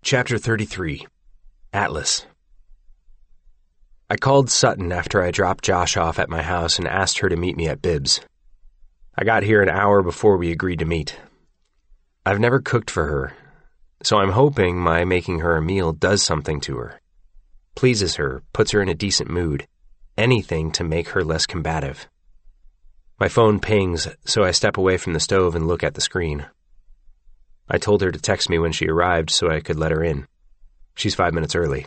Chapter 33. Atlas. I called Sutton after I dropped Josh off at my house and asked her to meet me at Bibbs. I got here an hour before we agreed to meet. I've never cooked for her, so I'm hoping my making her a meal does something to her. Pleases her, puts her in a decent mood. Anything to make her less combative. My phone pings, so I step away from the stove and look at the screen. I told her to text me when she arrived so I could let her in. She's 5 minutes early.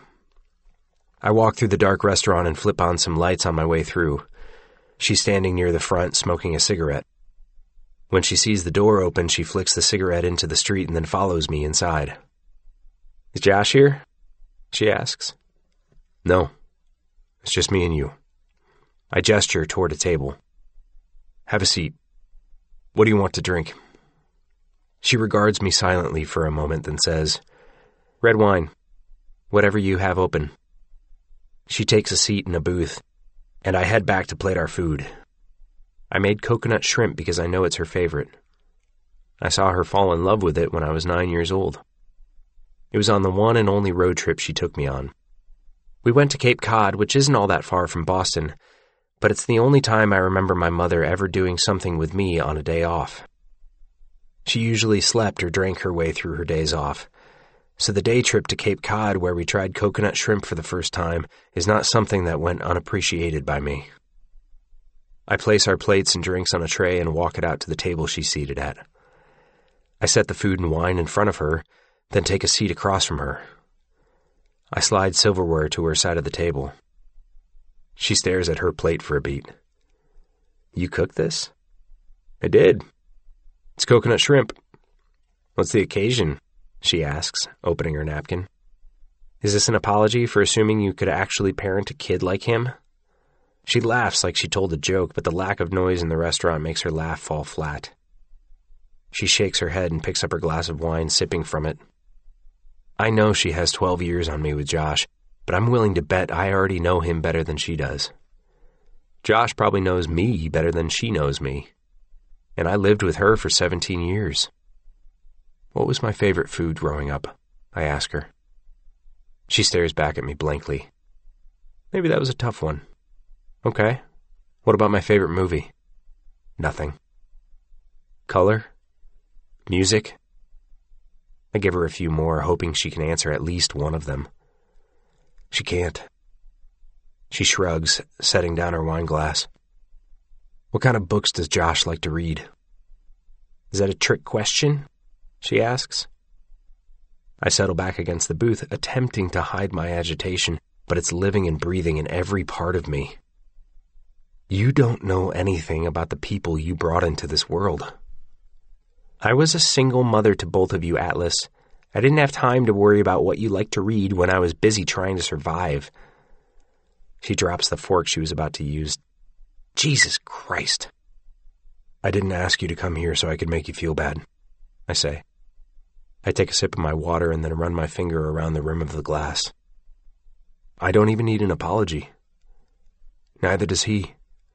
I walk through the dark restaurant and flip on some lights on my way through. She's standing near the front smoking a cigarette. When she sees the door open, she flicks the cigarette into the street and then follows me inside. "Is Josh here?" she asks. "No. It's just me and you." I gesture toward a table. "Have a seat. What do you want to drink?" She regards me silently for a moment, then says, "Red wine. Whatever you have open." She takes a seat in a booth, and I head back to plate our food. I made coconut shrimp because I know it's her favorite. I saw her fall in love with it when I was 9 years old. It was on the one and only road trip she took me on. We went to Cape Cod, which isn't all that far from Boston, but it's the only time I remember my mother ever doing something with me on a day off. She usually slept or drank her way through her days off, so the day trip to Cape Cod where we tried coconut shrimp for the first time is not something that went unappreciated by me. I place our plates and drinks on a tray and walk it out to the table she's seated at. I set the food and wine in front of her, then take a seat across from her. I slide silverware to her side of the table. She stares at her plate for a beat. "You cooked this?" "I did. It's coconut shrimp." "What's the occasion?" she asks, opening her napkin. "Is this an apology for assuming you could actually parent a kid like him?" She laughs like she told a joke, but the lack of noise in the restaurant makes her laugh fall flat. She shakes her head and picks up her glass of wine, sipping from it. I know she has 12 years on me with Josh, but I'm willing to bet I already know him better than she does. Josh probably knows me better than she knows me. And I lived with her for 17 years. "What was my favorite food growing up?" I ask her. She stares back at me blankly. "Maybe that was a tough one." "Okay. What about my favorite movie?" "Nothing." "Color? Music?" I give her a few more, hoping she can answer at least one of them. She can't. She shrugs, setting down her wine glass. "What kind of books does Josh like to read?" "Is that a trick question?" she asks. I settle back against the booth, attempting to hide my agitation, but it's living and breathing in every part of me. "You don't know anything about the people you brought into this world." "I was a single mother to both of you, Atlas. I didn't have time to worry about what you like to read when I was busy trying to survive." She drops the fork she was about to use. "Jesus Christ." "I didn't ask you to come here so I could make you feel bad," I say. I take a sip of my water and then run my finger around the rim of the glass. "I don't even need an apology. Neither does he."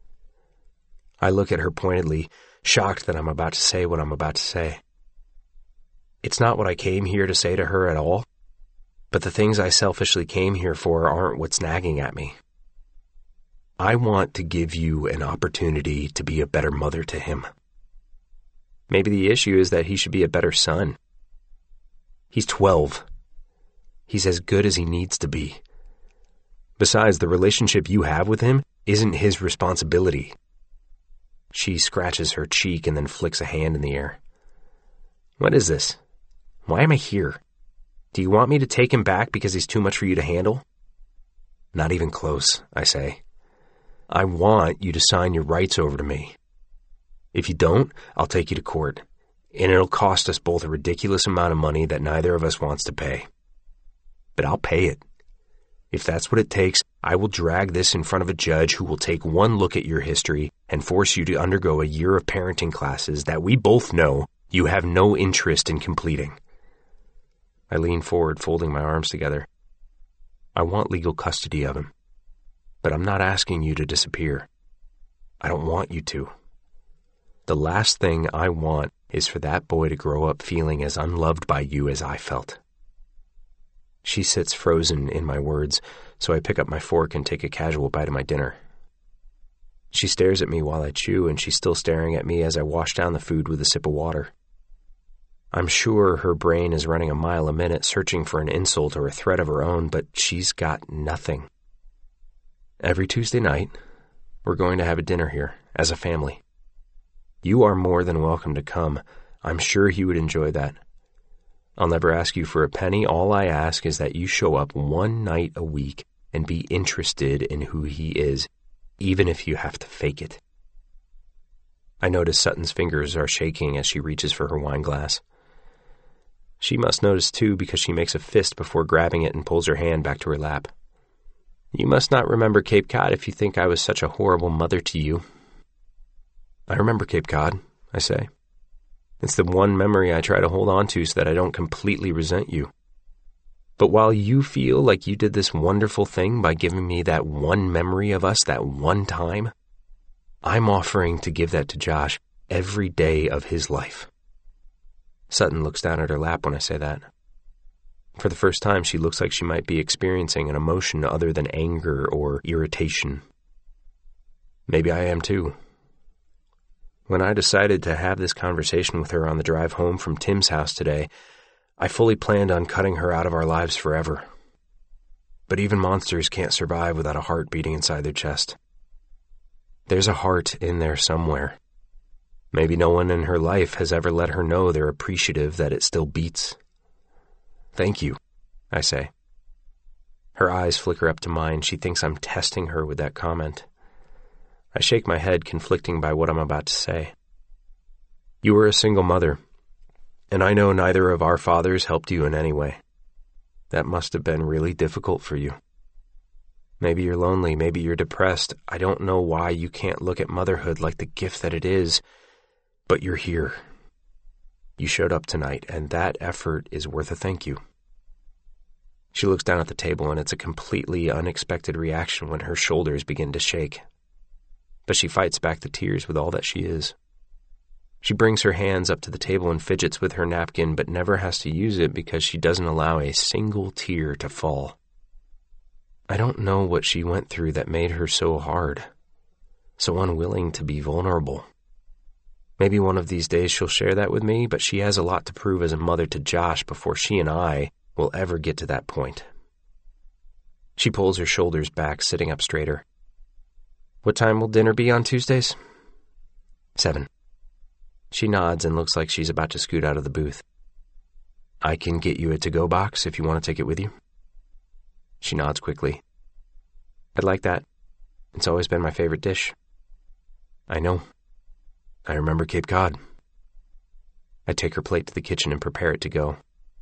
I look at her pointedly, shocked that I'm about to say what I'm about to say. It's not what I came here to say to her at all, but the things I selfishly came here for aren't what's nagging at me. I want to give you an opportunity to be a better mother to him. Maybe the issue is that he should be a better son. He's 12. He's as good as he needs to be. Besides, the relationship you have with him isn't his responsibility. She scratches her cheek and then flicks a hand in the air. "What is this? Why am I here? Do you want me to take him back because he's too much for you to handle?" "Not even close," I say. "I want you to sign your rights over to me. If you don't, I'll take you to court, and it'll cost us both a ridiculous amount of money that neither of us wants to pay. But I'll pay it. If that's what it takes, I will drag this in front of a judge who will take one look at your history and force you to undergo a year of parenting classes that we both know you have no interest in completing." I lean forward, folding my arms together. "I want legal custody of him. But I'm not asking you to disappear. I don't want you to. The last thing I want is for that boy to grow up feeling as unloved by you as I felt. She sits frozen in my words, so I pick up my fork and take a casual bite of my dinner. She stares at me while I chew, and she's still staring at me as I wash down the food with a sip of water. I'm sure her brain is running a mile a minute searching for an insult or a threat of her own, but she's got nothing. Every Tuesday night, we're going to have a dinner here, as a family. You are more than welcome to come. I'm sure he would enjoy that. I'll never ask you for a penny. All I ask is that you show up one night a week and be interested in who he is, even if you have to fake it. I notice Sutton's fingers are shaking as she reaches for her wine glass. She must notice too, because she makes a fist before grabbing it and pulls her hand back to her lap. You must not remember Cape Cod if you think I was such a horrible mother to you. I remember Cape Cod, I say. It's the one memory I try to hold on to so that I don't completely resent you. But while you feel like you did this wonderful thing by giving me that one memory of us that one time, I'm offering to give that to Josh every day of his life. Sutton looks down at her lap when I say that. For the first time, she looks like she might be experiencing an emotion other than anger or irritation. Maybe I am too. When I decided to have this conversation with her on the drive home from Tim's house today, I fully planned on cutting her out of our lives forever. But even monsters can't survive without a heart beating inside their chest. There's a heart in there somewhere. Maybe no one in her life has ever let her know they're appreciative that it still beats. Thank you, I say. Her eyes flicker up to mine. She thinks I'm testing her with that comment. I shake my head, conflicting by what I'm about to say. You were a single mother, and I know neither of our fathers helped you in any way. That must have been really difficult for you. Maybe you're lonely, maybe you're depressed. I don't know why you can't look at motherhood like the gift that it is, but you're here. You showed up tonight, and that effort is worth a thank you. She looks down at the table, and it's a completely unexpected reaction when her shoulders begin to shake. But she fights back the tears with all that she is. She brings her hands up to the table and fidgets with her napkin, but never has to use it because she doesn't allow a single tear to fall. I don't know what she went through that made her so hard, so unwilling to be vulnerable. Maybe one of these days she'll share that with me, but she has a lot to prove as a mother to Josh before she and I will ever get to that point. She pulls her shoulders back, sitting up straighter. What time will dinner be on Tuesdays? 7. She nods and looks like she's about to scoot out of the booth. I can get you a to-go box if you want to take it with you. She nods quickly. I'd like that. It's always been my favorite dish. I know. I remember Cape Cod. I take her plate to the kitchen and prepare it to go.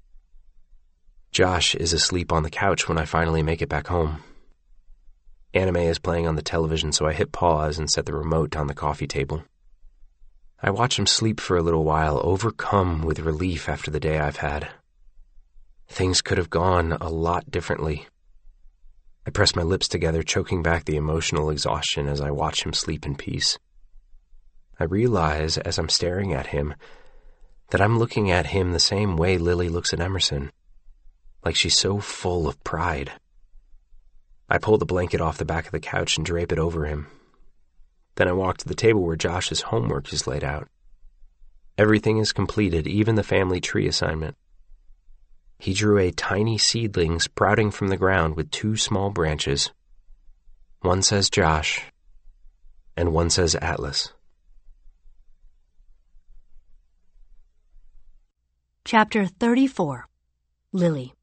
Josh is asleep on the couch when I finally make it back home. Anime is playing on the television, so I hit pause and set the remote on the coffee table. I watch him sleep for a little while, overcome with relief after the day I've had. Things could have gone a lot differently. I press my lips together, choking back the emotional exhaustion as I watch him sleep in peace. I realize, as I'm staring at him, that I'm looking at him the same way Lily looks at Emerson, like she's so full of pride. I pull the blanket off the back of the couch and drape it over him. Then I walk to the table where Josh's homework is laid out. Everything is completed, even the family tree assignment. He drew a tiny seedling sprouting from the ground with 2 small branches. One says Josh, and one says Atlas. Chapter 34. Lily.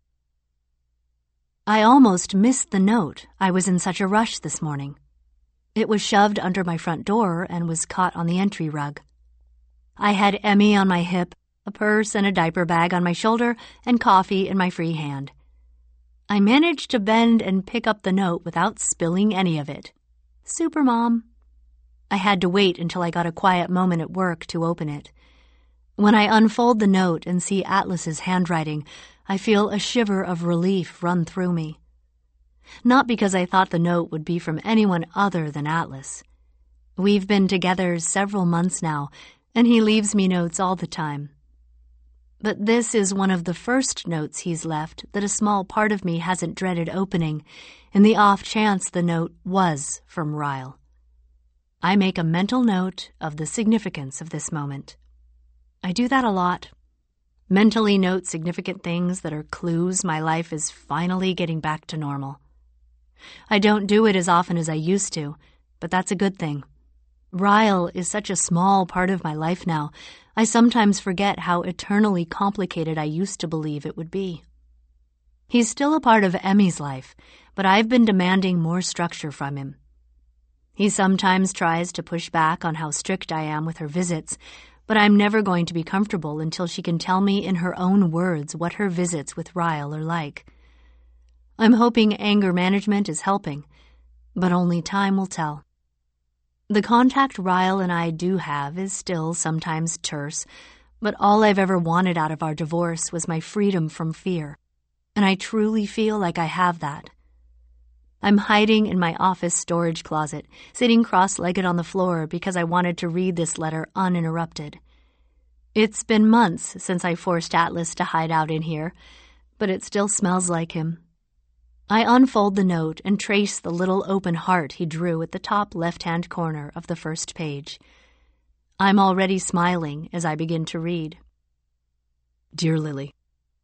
I almost missed the note. I was in such a rush this morning. It was shoved under my front door and was caught on the entry rug. I had Emmy on my hip, a purse and a diaper bag on my shoulder, and coffee in my free hand. I managed to bend and pick up the note without spilling any of it. Super Mom. I had to wait until I got a quiet moment at work to open it. When I unfold the note and see Atlas's handwriting, I feel a shiver of relief run through me. Not because I thought the note would be from anyone other than Atlas. We've been together several months now, and he leaves me notes all the time. But this is one of the first notes he's left that a small part of me hasn't dreaded opening, in the off chance the note was from Ryle. I make a mental note of the significance of this moment. I do that a lot. Mentally note significant things that are clues my life is finally getting back to normal. I don't do it as often as I used to, but that's a good thing. Ryle is such a small part of my life now, I sometimes forget how eternally complicated I used to believe it would be. He's still a part of Emmy's life, but I've been demanding more structure from him. He sometimes tries to push back on how strict I am with her visits, but I'm never going to be comfortable until she can tell me in her own words what her visits with Ryle are like. I'm hoping anger management is helping, but only time will tell. The contact Ryle and I do have is still sometimes terse, but all I've ever wanted out of our divorce was my freedom from fear, and I truly feel like I have that. I'm hiding in my office storage closet, sitting cross-legged on the floor because I wanted to read this letter uninterrupted. It's been months since I forced Atlas to hide out in here, but it still smells like him. I unfold the note and trace the little open heart he drew at the top left-hand corner of the first page. I'm already smiling as I begin to read. Dear Lily,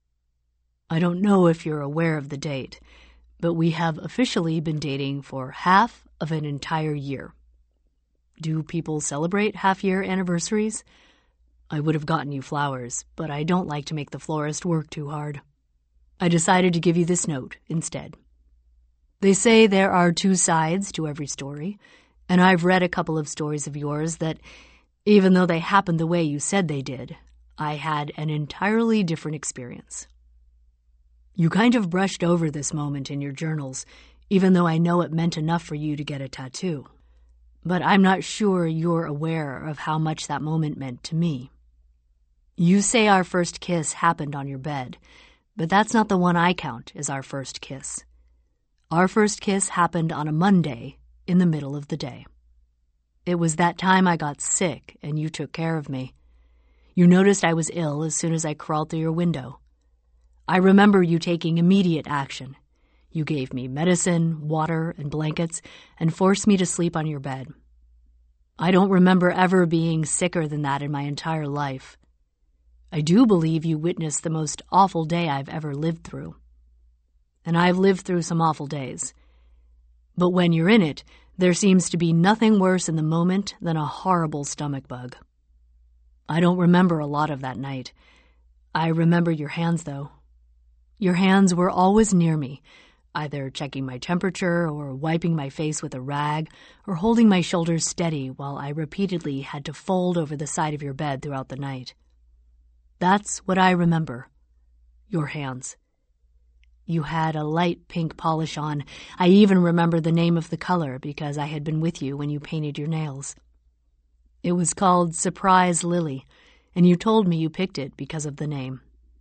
I don't know if you're aware of the date, but we have officially been dating for half of an entire year. Do people celebrate half-year anniversaries? I would have gotten you flowers, but I don't like to make the florist work too hard. I decided to give you this note instead. They say there are two sides to every story, and I've read a couple of stories of yours that, even though they happened the way you said they did, I had an entirely different experience. You kind of brushed over this moment in your journals, even though I know it meant enough for you to get a tattoo. But I'm not sure you're aware of how much that moment meant to me. You say our first kiss happened on your bed, but that's not the one I count as our first kiss. Our first kiss happened on a Monday in the middle of the day. It was that time I got sick and you took care of me. You noticed I was ill as soon as I crawled through your window. I remember you taking immediate action. You gave me medicine, water, and blankets, and forced me to sleep on your bed. I don't remember ever being sicker than that in my entire life. I do believe you witnessed the most awful day I've ever lived through. And I've lived through some awful days. But when you're in it, there seems to be nothing worse in the moment than a horrible stomach bug. I don't remember a lot of that night. I remember your hands, though. Your hands were always near me, either checking my temperature or wiping my face with a rag or holding my shoulders steady while I repeatedly had to fold over the side of your bed throughout the night. That's what I remember. Your hands. You had a light pink polish on. I even remember the name of the color because I had been with you when you painted your nails. It was called Surprise Lily, and you told me you picked it because of the name.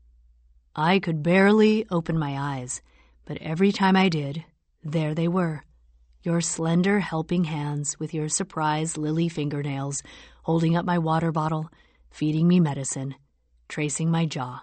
I could barely open my eyes, but every time I did, there they were, your slender helping hands with your surprise lily fingernails, holding up my water bottle, feeding me medicine, tracing my jaw.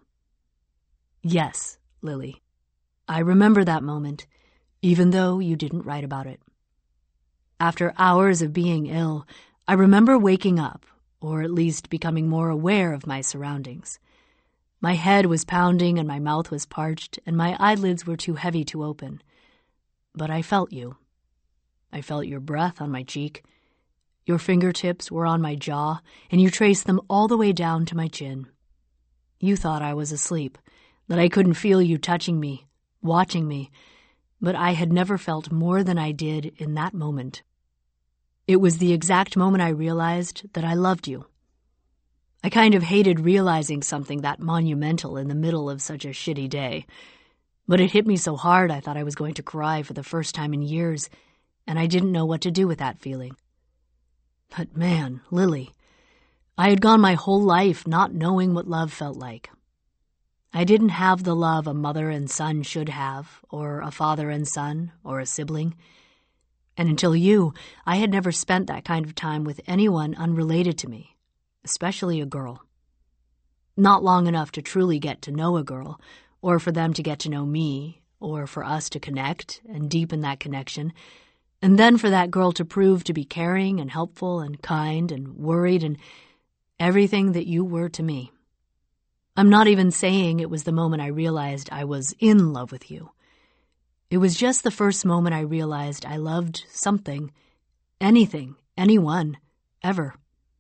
Yes, Lily, I remember that moment, even though you didn't write about it. After hours of being ill, I remember waking up, or at least becoming more aware of my surroundings. My head was pounding and my mouth was parched and my eyelids were too heavy to open. But I felt you. I felt your breath on my cheek. Your fingertips were on my jaw and you traced them all the way down to my chin. You thought I was asleep, that I couldn't feel you touching me, watching me, but I had never felt more than I did in that moment. It was the exact moment I realized that I loved you. I kind of hated realizing something that monumental in the middle of such a shitty day. But it hit me so hard I thought I was going to cry for the first time in years, and I didn't know what to do with that feeling. But man, Lily, I had gone my whole life not knowing what love felt like. I didn't have the love a mother and son should have, or a father and son, or a sibling. And until you, I had never spent that kind of time with anyone unrelated to me. Especially a girl. Not long enough to truly get to know a girl, or for them to get to know me, or for us to connect and deepen that connection, and then for that girl to prove to be caring and helpful and kind and worried and everything that you were to me. I'm not even saying it was the moment I realized I was in love with you. It was just the first moment I realized I loved something, anything, anyone, ever.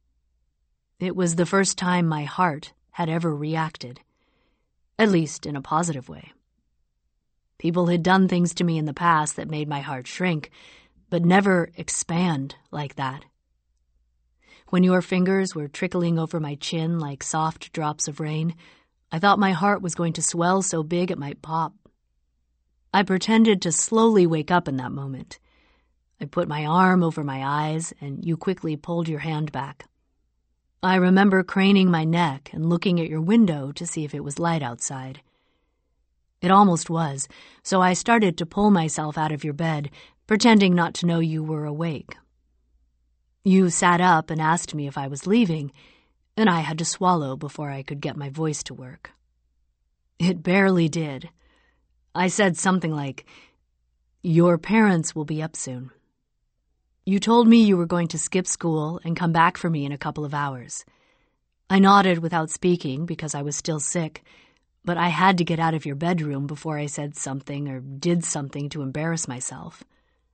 It was the first time my heart had ever reacted, at least in a positive way. People had done things to me in the past that made my heart shrink, but never expand like that. When your fingers were trickling over my chin like soft drops of rain, I thought my heart was going to swell so big it might pop. I pretended to slowly wake up in that moment. I put my arm over my eyes, and you quickly pulled your hand back. I remember craning my neck and looking at your window to see if it was light outside. It almost was, so I started to pull myself out of your bed, pretending not to know you were awake. You sat up and asked me if I was leaving, and I had to swallow before I could get my voice to work. It barely did. I said something like, "Your parents will be up soon." You told me you were going to skip school and come back for me in a couple of hours. I nodded without speaking because I was still sick, but I had to get out of your bedroom before I said something or did something to embarrass myself.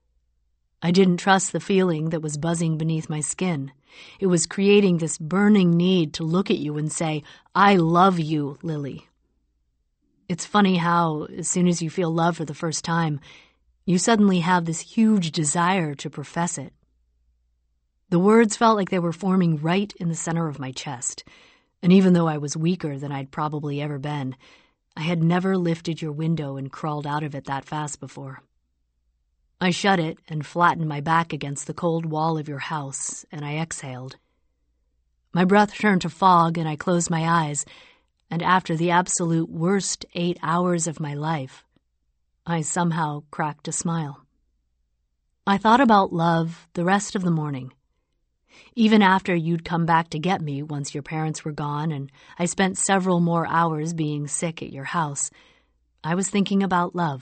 I didn't trust the feeling that was buzzing beneath my skin. It was creating this burning need to look at you and say, "I love you, Lily." It's funny how, as soon as you feel love for the first time, you suddenly have this huge desire to profess it. The words felt like they were forming right in the center of my chest, and even though I was weaker than I'd probably ever been, I had never lifted your window and crawled out of it that fast before. I shut it and flattened my back against the cold wall of your house, and I exhaled. My breath turned to fog, and I closed my eyes, and after the absolute worst 8 hours of my life, I somehow cracked a smile. I thought about love the rest of the morning. Even after you'd come back to get me once your parents were gone, and I spent several more hours being sick at your house, I was thinking about love.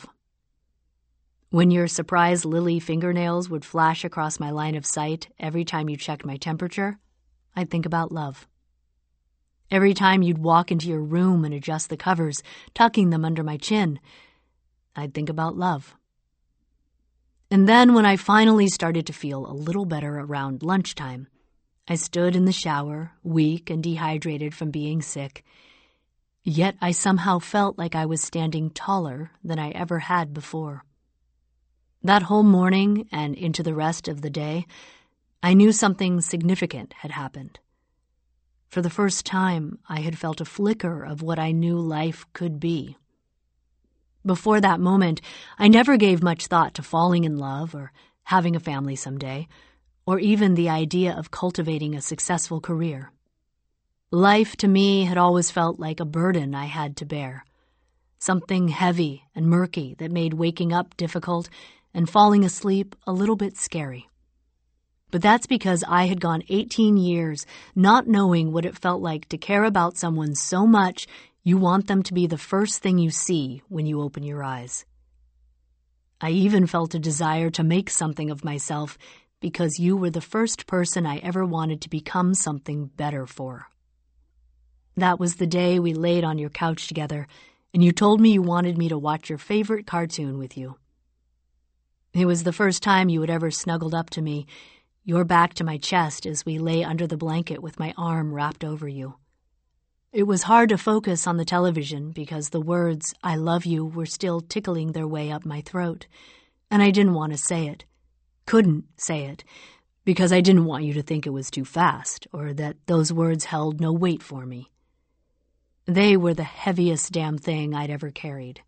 When your surprise lily fingernails would flash across my line of sight every time you checked my temperature, I'd think about love. Every time you'd walk into your room and adjust the covers, tucking them under my chin, I'd think about love. And then when I finally started to feel a little better around lunchtime, I stood in the shower, weak and dehydrated from being sick, yet I somehow felt like I was standing taller than I ever had before. That whole morning and into the rest of the day, I knew something significant had happened. For the first time, I had felt a flicker of what I knew life could be. Before that moment, I never gave much thought to falling in love or having a family someday, or even the idea of cultivating a successful career. Life to me had always felt like a burden I had to bear, something heavy and murky that made waking up difficult and falling asleep a little bit scary. But that's because I had gone 18 years not knowing what it felt like to care about someone so much you want them to be the first thing you see when you open your eyes. I even felt a desire to make something of myself because you were the first person I ever wanted to become something better for. That was the day we laid on your couch together, and you told me you wanted me to watch your favorite cartoon with you. It was the first time you had ever snuggled up to me, your back to my chest as we lay under the blanket with my arm wrapped over you. It was hard to focus on the television because the words, "I love you," were still tickling their way up my throat, and I didn't want to say it. Couldn't say it, because I didn't want you to think it was too fast or that those words held no weight for me. They were the heaviest damn thing I'd ever carried.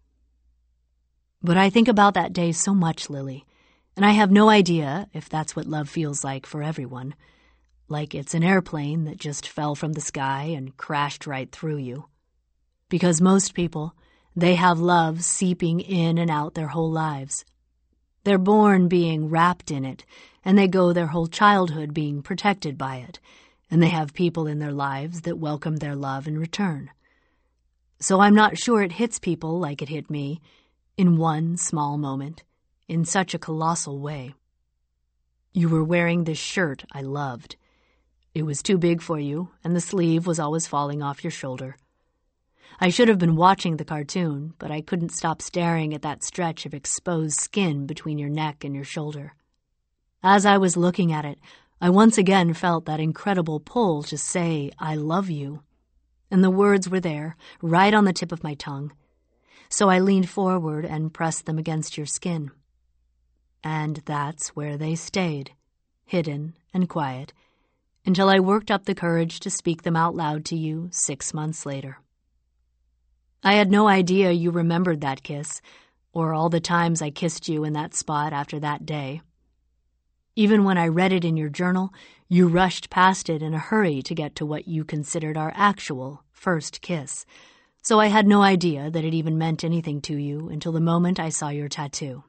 But I think about that day so much, Lily, and I have no idea if that's what love feels like for everyone, like it's an airplane that just fell from the sky and crashed right through you. Because most people, they have love seeping in and out their whole lives. They're born being wrapped in it, and they go their whole childhood being protected by it, and they have people in their lives that welcome their love in return. So I'm not sure it hits people like it hit me, in one small moment, in such a colossal way. You were wearing this shirt I loved. It was too big for you, and the sleeve was always falling off your shoulder. I should have been watching the cartoon, but I couldn't stop staring at that stretch of exposed skin between your neck and your shoulder. As I was looking at it, I once again felt that incredible pull to say, "I love you." And the words were there, right on the tip of my tongue. So I leaned forward and pressed them against your skin. And that's where they stayed, hidden and quiet, until I worked up the courage to speak them out loud to you 6 months later. I had no idea you remembered that kiss, or all the times I kissed you in that spot after that day. Even when I read it in your journal, you rushed past it in a hurry to get to what you considered our actual first kiss, so I had no idea that it even meant anything to you until the moment I saw your tattoo.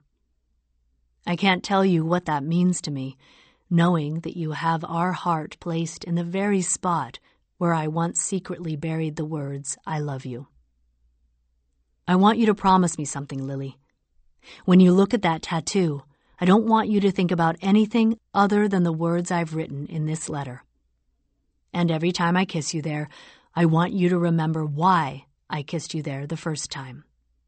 I can't tell you what that means to me, knowing that you have our heart placed in the very spot where I once secretly buried the words, "I love you." I want you to promise me something, Lily. When you look at that tattoo, I don't want you to think about anything other than the words I've written in this letter. And every time I kiss you there, I want you to remember why I kissed you there the first time.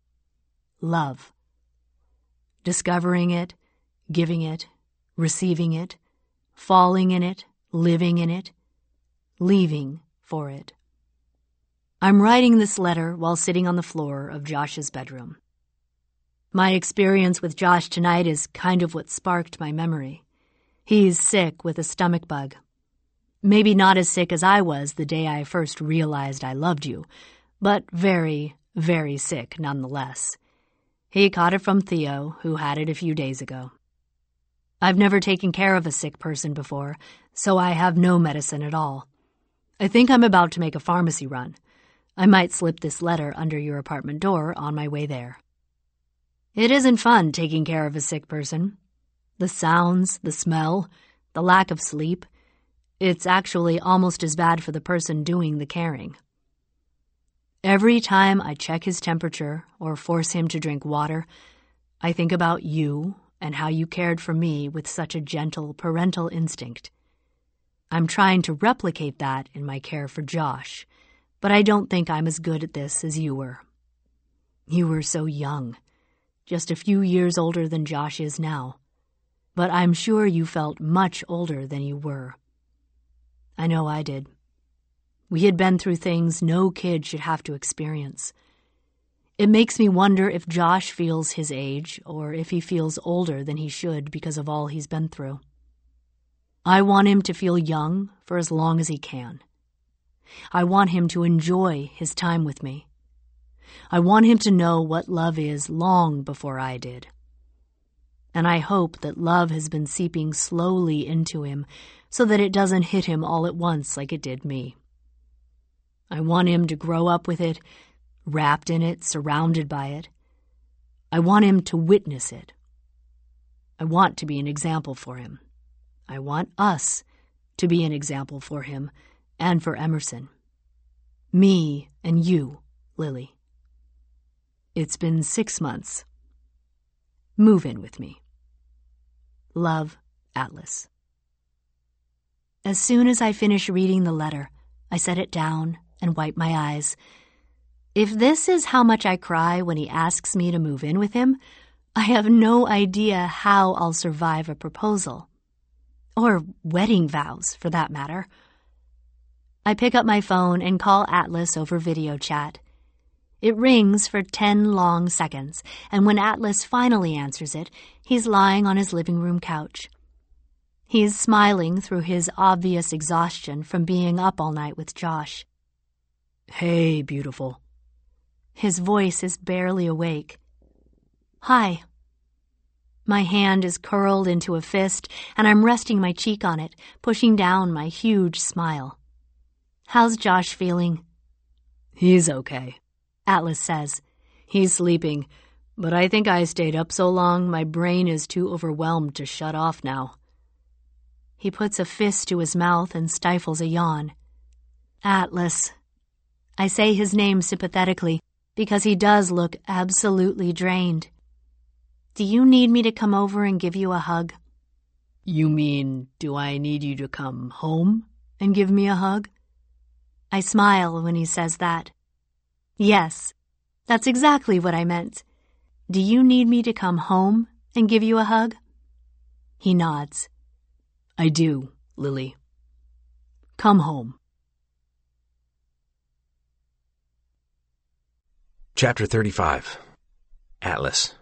Love. Discovering it, giving it, receiving it, falling in it, living in it, leaving for it. I'm writing this letter while sitting on the floor of Josh's bedroom. My experience with Josh tonight is kind of what sparked my memory. He's sick with a stomach bug. Maybe not as sick as I was the day I first realized I loved you, but very, very sick nonetheless. He caught it from Theo, who had it a few days ago. I've never taken care of a sick person before, so I have no medicine at all. I think I'm about to make a pharmacy run. I might slip this letter under your apartment door on my way there. It isn't fun taking care of a sick person. The sounds, the smell, the lack of sleep. It's actually almost as bad for the person doing the caring. Every time I check his temperature or force him to drink water, I think about you and how you cared for me with such a gentle parental instinct. I'm trying to replicate that in my care for Josh, but I don't think I'm as good at this as you were. You were so young, just a few years older than Josh is now, but I'm sure you felt much older than you were. I know I did. We had been through things no kid should have to experience. It makes me wonder if Josh feels his age or if he feels older than he should because of all he's been through. I want him to feel young for as long as he can. I want him to enjoy his time with me. I want him to know what love is long before I did. And I hope that love has been seeping slowly into him so that it doesn't hit him all at once like it did me. I want him to grow up with it, wrapped in it, surrounded by it. I want him to witness it. I want to be an example for him. I want us to be an example for him and for Emerson. Me and you, Lily. It's been 6 months. Move in with me. Love, Atlas. As soon as I finish reading the letter, I set it down and wipe my eyes. If this is how much I cry when he asks me to move in with him, I have no idea how I'll survive a proposal. Or wedding vows, for that matter. I pick up my phone and call Atlas over video chat. It rings for 10 long seconds, and when Atlas finally answers it, he's lying on his living room couch. He's smiling through his obvious exhaustion from being up all night with Josh. "Hey, beautiful." His voice is barely awake. "Hi." My hand is curled into a fist, and I'm resting my cheek on it, pushing down my huge smile. "How's Josh feeling?" "He's okay," Atlas says. "He's sleeping, but I think I stayed up so long my brain is too overwhelmed to shut off now." He puts a fist to his mouth and stifles a yawn. Atlas. I say his name sympathetically because he does look absolutely drained. Do you need me to come over and give you a hug? You mean, do I need you to come home and give me a hug? I smile when he says that. Yes, that's exactly what I meant. Do you need me to come home and give you a hug? He nods. I do, Lily. Come home. Chapter 35. Atlas.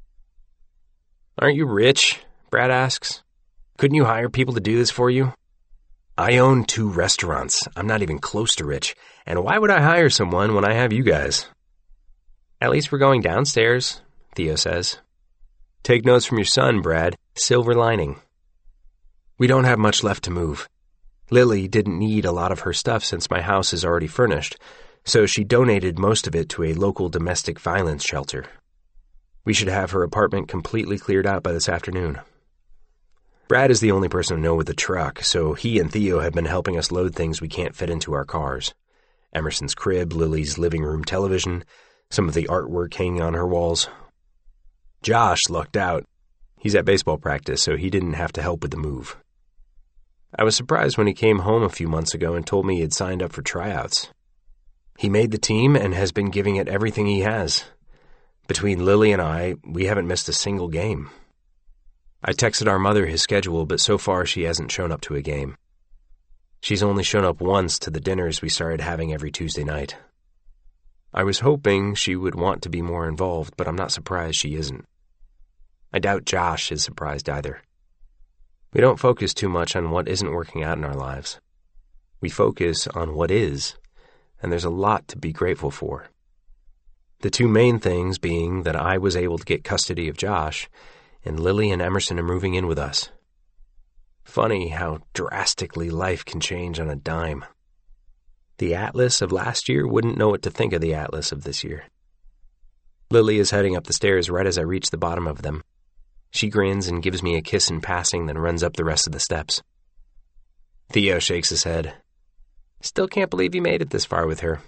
Aren't you rich? Brad asks. Couldn't you hire people to do this for you? I own 2 restaurants. I'm not even close to rich. And why would I hire someone when I have you guys? At least we're going downstairs, Theo says. Take notes from your son, Brad. Silver lining. We don't have much left to move. Lily didn't need a lot of her stuff since my house is already furnished, so she donated most of it to a local domestic violence shelter. We should have her apartment completely cleared out by this afternoon. Brad is the only person to know with the truck, so he and Theo have been helping us load things we can't fit into our cars. Emerson's crib, Lily's living room television, some of the artwork hanging on her walls. Josh lucked out. He's at baseball practice, so he didn't have to help with the move. I was surprised when he came home a few months ago and told me he had signed up for tryouts. He made the team and has been giving it everything he has. Between Lily and I, we haven't missed a single game. I texted our mother his schedule, but so far she hasn't shown up to a game. She's only shown up once to the dinners we started having every Tuesday night. I was hoping she would want to be more involved, but I'm not surprised she isn't. I doubt Josh is surprised either. We don't focus too much on what isn't working out in our lives. We focus on what is, and there's a lot to be grateful for. The 2 main things being that I was able to get custody of Josh, and Lily and Emerson are moving in with us. Funny how drastically life can change on a dime. The Atlas of last year wouldn't know what to think of the Atlas of this year. Lily is heading up the stairs right as I reach the bottom of them. She grins and gives me a kiss in passing, then runs up the rest of the steps. Theo shakes his head. Still can't believe you made it this far with her.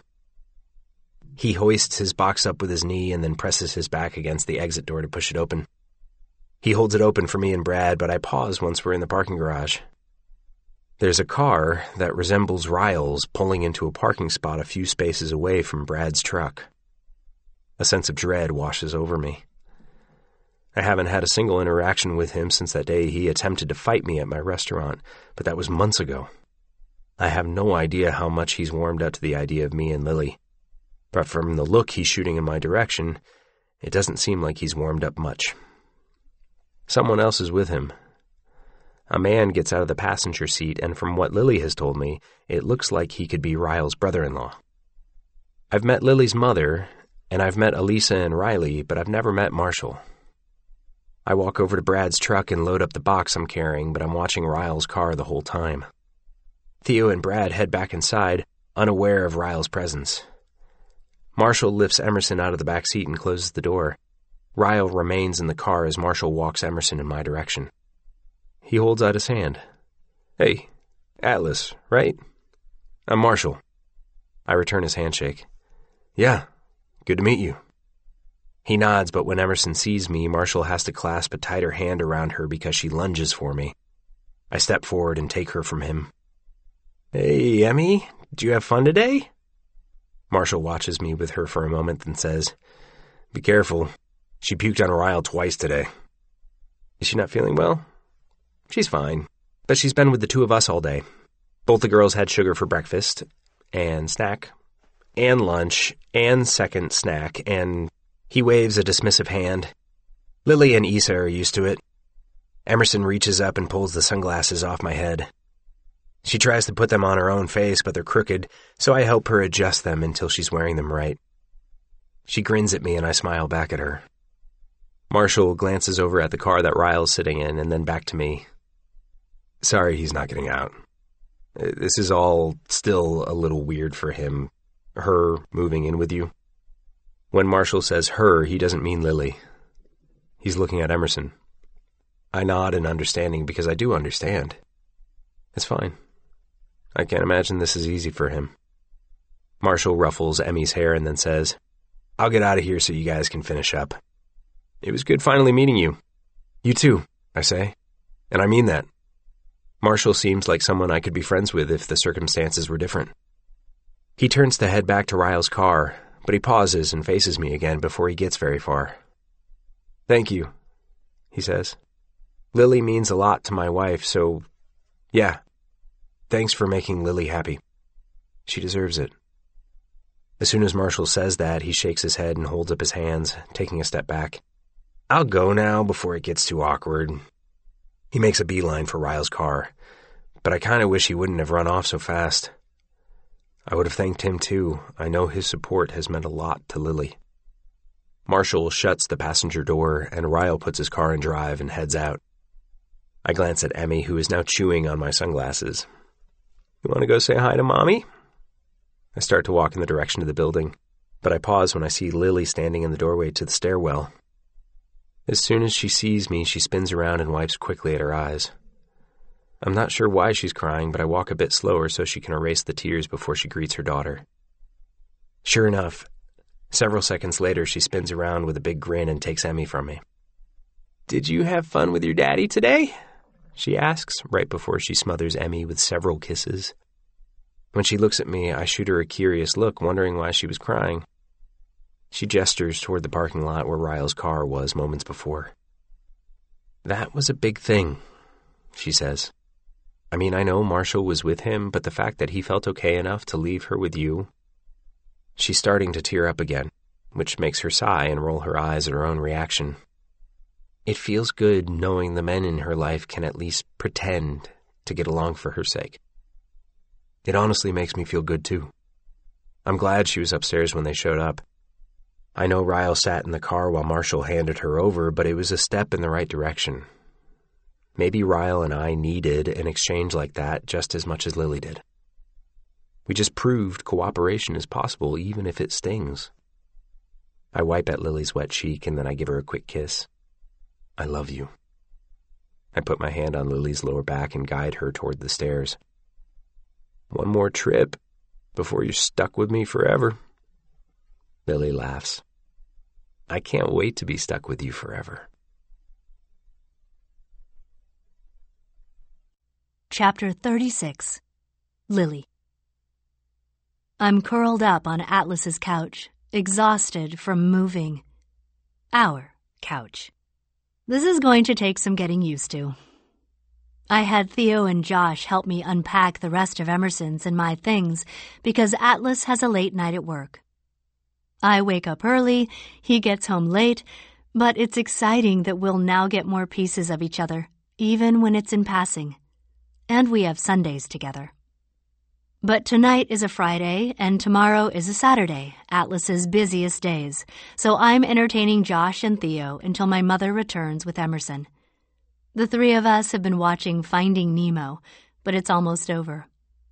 He hoists his box up with his knee and then presses his back against the exit door to push it open. He holds it open for me and Brad, but I pause once we're in the parking garage. There's a car that resembles Ryle's pulling into a parking spot a few spaces away from Brad's truck. A sense of dread washes over me. I haven't had a single interaction with him since that day he attempted to fight me at my restaurant, but that was months ago. I have no idea how much he's warmed up to the idea of me and Lily, but from the look he's shooting in my direction, it doesn't seem like he's warmed up much. Someone else is with him. A man gets out of the passenger seat, and from what Lily has told me, it looks like he could be Ryle's brother-in-law. I've met Lily's mother, and I've met Elisa and Riley, but I've never met Marshall. I walk over to Brad's truck and load up the box I'm carrying, but I'm watching Ryle's car the whole time. Theo and Brad head back inside, unaware of Ryle's presence. Marshall lifts Emerson out of the back seat and closes the door. Ryle remains in the car as Marshall walks Emerson in my direction. He holds out his hand. Hey, Atlas, right? I'm Marshall. I return his handshake. Yeah, good to meet you. He nods, but when Emerson sees me, Marshall has to clasp a tighter hand around her because she lunges for me. I step forward and take her from him. Hey, Emmy, did you have fun today? Marshall watches me with her for a moment and says, Be careful. She puked on Ryle twice today. Is she not feeling well? She's fine, but she's been with the 2 of us all day. Both the girls had sugar for breakfast, and snack, and lunch, and second snack, and... He waves a dismissive hand. Lily and Issa are used to it. Emerson reaches up and pulls the sunglasses off my head. She tries to put them on her own face, but they're crooked, so I help her adjust them until she's wearing them right. She grins at me and I smile back at her. Marshall glances over at the car that Ryle's sitting in and then back to me. Sorry he's not getting out. This is all still a little weird for him, her moving in with you. When Marshall says her, he doesn't mean Lily. He's looking at Emerson. I nod in understanding because I do understand. It's fine. I can't imagine this is easy for him. Marshall ruffles Emmy's hair and then says, I'll get out of here so you guys can finish up. It was good finally meeting you. You too, I say. And I mean that. Marshall seems like someone I could be friends with if the circumstances were different. He turns to head back to Ryle's car, but he pauses and faces me again before he gets very far. Thank you, he says. Lily means a lot to my wife, so, yeah, thanks for making Lily happy. She deserves it. As soon as Marshall says that, he shakes his head and holds up his hands, taking a step back. I'll go now before it gets too awkward. He makes a beeline for Ryle's car, but I kind of wish he wouldn't have run off so fast. I would have thanked him too. I know his support has meant a lot to Lily. Marshall shuts the passenger door, and Ryle puts his car in drive and heads out. I glance at Emmy, who is now chewing on my sunglasses. You want to go say hi to Mommy? I start to walk in the direction of the building, but I pause when I see Lily standing in the doorway to the stairwell. As soon as she sees me, she spins around and wipes quickly at her eyes. I'm not sure why she's crying, but I walk a bit slower so she can erase the tears before she greets her daughter. Sure enough, several seconds later, she spins around with a big grin and takes Emmy from me. Did you have fun with your daddy today? She asks, right before she smothers Emmy with several kisses. When she looks at me, I shoot her a curious look, wondering why she was crying. She gestures toward the parking lot where Ryle's car was moments before. That was a big thing, she says. I mean, I know Marshall was with him, but the fact that he felt okay enough to leave her with you. She's starting to tear up again, which makes her sigh and roll her eyes at her own reaction. It feels good knowing the men in her life can at least pretend to get along for her sake. It honestly makes me feel good too. I'm glad she was upstairs when they showed up. I know Ryle sat in the car while Marshall handed her over, but it was a step in the right direction. Maybe Ryle and I needed an exchange like that just as much as Lily did. We just proved cooperation is possible even if it stings. I wipe at Lily's wet cheek and then I give her a quick kiss. I love you. I put my hand on Lily's lower back and guide her toward the stairs. One more trip before you're stuck with me forever. Lily laughs. I can't wait to be stuck with you forever. Chapter 36. Lily. I'm curled up on Atlas's couch, exhausted from moving. Our couch. This is going to take some getting used to. I had Theo and Josh help me unpack the rest of Emerson's and my things because Atlas has a late night at work. I wake up early, he gets home late, but it's exciting that we'll now get more pieces of each other, even when it's in passing. And we have Sundays together. But tonight is a Friday, and tomorrow is a Saturday, Atlas's busiest days, so I'm entertaining Josh and Theo until my mother returns with Emerson. The three of us have been watching Finding Nemo, but it's almost over.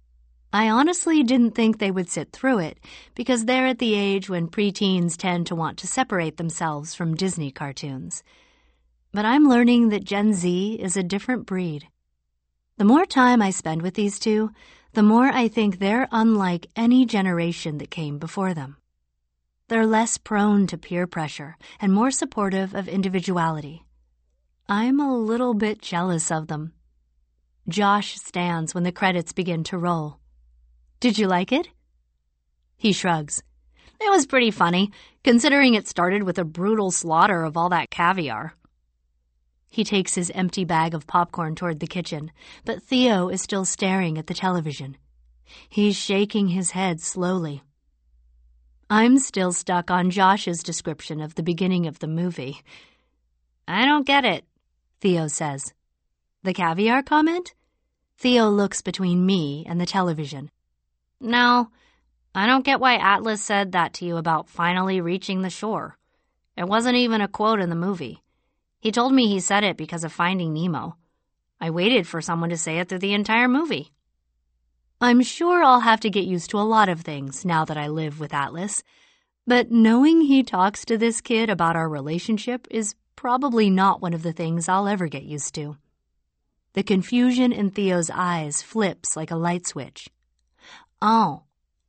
I honestly didn't think they would sit through it, because they're at the age when preteens tend to want to separate themselves from Disney cartoons. But I'm learning that Gen Z is a different breed. The more time I spend with these two, the more I think they're unlike any generation that came before them. They're less prone to peer pressure and more supportive of individuality. I'm a little bit jealous of them. Josh stands when the credits begin to roll. Did you like it? He shrugs. It was pretty funny, considering it started with a brutal slaughter of all that caviar. He takes his empty bag of popcorn toward the kitchen, but Theo is still staring at the television. He's shaking his head slowly. I'm still stuck on Josh's description of the beginning of the movie. I don't get it, Theo says. The caviar comment? Theo looks between me and the television. No, I don't get why Atlas said that to you about finally reaching the shore. It wasn't even a quote in the movie. He told me he said it because of Finding Nemo. I waited for someone to say it through the entire movie. I'm sure I'll have to get used to a lot of things now that I live with Atlas, but knowing he talks to this kid about our relationship is probably not one of the things I'll ever get used to. The confusion in Theo's eyes flips like a light switch. Oh.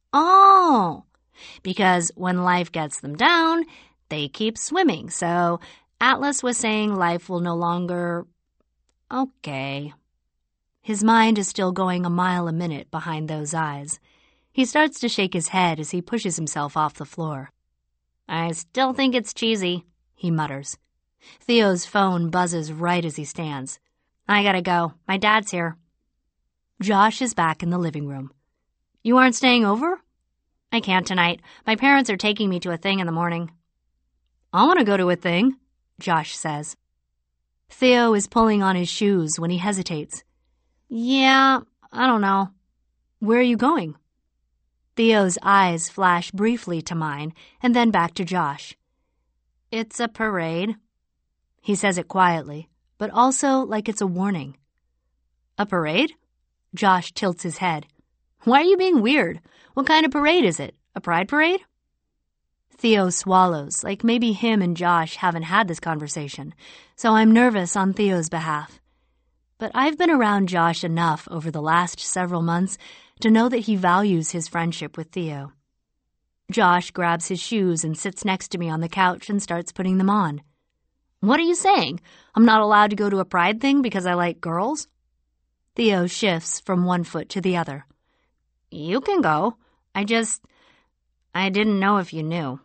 Because when life gets them down, they keep swimming. So Atlas was saying life will no longer... Okay. His mind is still going a mile a minute behind those eyes. He starts to shake his head as he pushes himself off the floor. I still think it's cheesy, he mutters. Theo's phone buzzes right as he stands. I gotta go. My dad's here. Josh is back in the living room. You aren't staying over? I can't tonight. My parents are taking me to a thing in the morning. I want to go to a thing, Josh says. Theo is pulling on his shoes when he hesitates. Yeah, I don't know. Where are you going? Theo's eyes flash briefly to mine and then back to Josh. It's a parade. He says it quietly, but also like it's a warning. A parade? Josh tilts his head. Why are you being weird? What kind of parade is it? A pride parade? Theo swallows, like maybe him and Josh haven't had this conversation, so I'm nervous on Theo's behalf. But I've been around Josh enough over the last several months to know that he values his friendship with Theo. Josh grabs his shoes and sits next to me on the couch and starts putting them on. What are you saying? I'm not allowed to go to a pride thing because I like girls? Theo shifts from one foot to the other. You can go. I didn't know if you knew.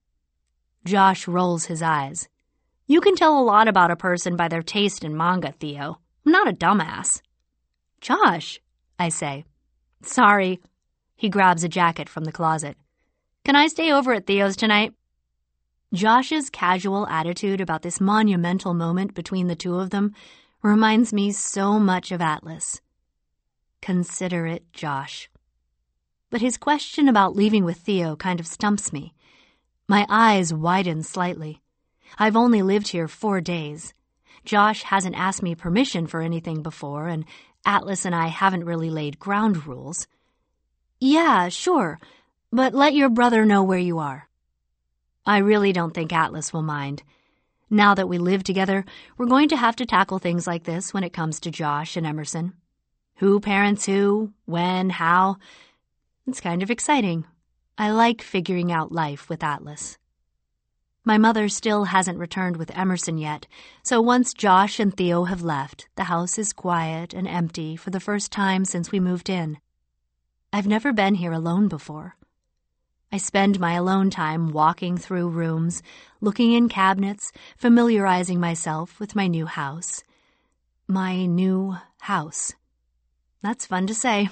Josh rolls his eyes. You can tell a lot about a person by their taste in manga, Theo. I'm not a dumbass. Josh, I say. Sorry. He grabs a jacket from the closet. Can I stay over at Theo's tonight? Josh's casual attitude about this monumental moment between the two of them reminds me so much of Atlas. Considerate Josh. But his question about leaving with Theo kind of stumps me. My eyes widen slightly. I've only lived here 4 days. Josh hasn't asked me permission for anything before, and Atlas and I haven't really laid ground rules. Yeah, sure, but let your brother know where you are. I really don't think Atlas will mind. Now that we live together, we're going to have to tackle things like this when it comes to Josh and Emerson. Who parents who, when, how. It's kind of exciting. I like figuring out life with Atlas. My mother still hasn't returned with Emerson yet, so once Josh and Theo have left, the house is quiet and empty for the first time since we moved in. I've never been here alone before. I spend my alone time walking through rooms, looking in cabinets, familiarizing myself with my new house. My new house. That's fun to say.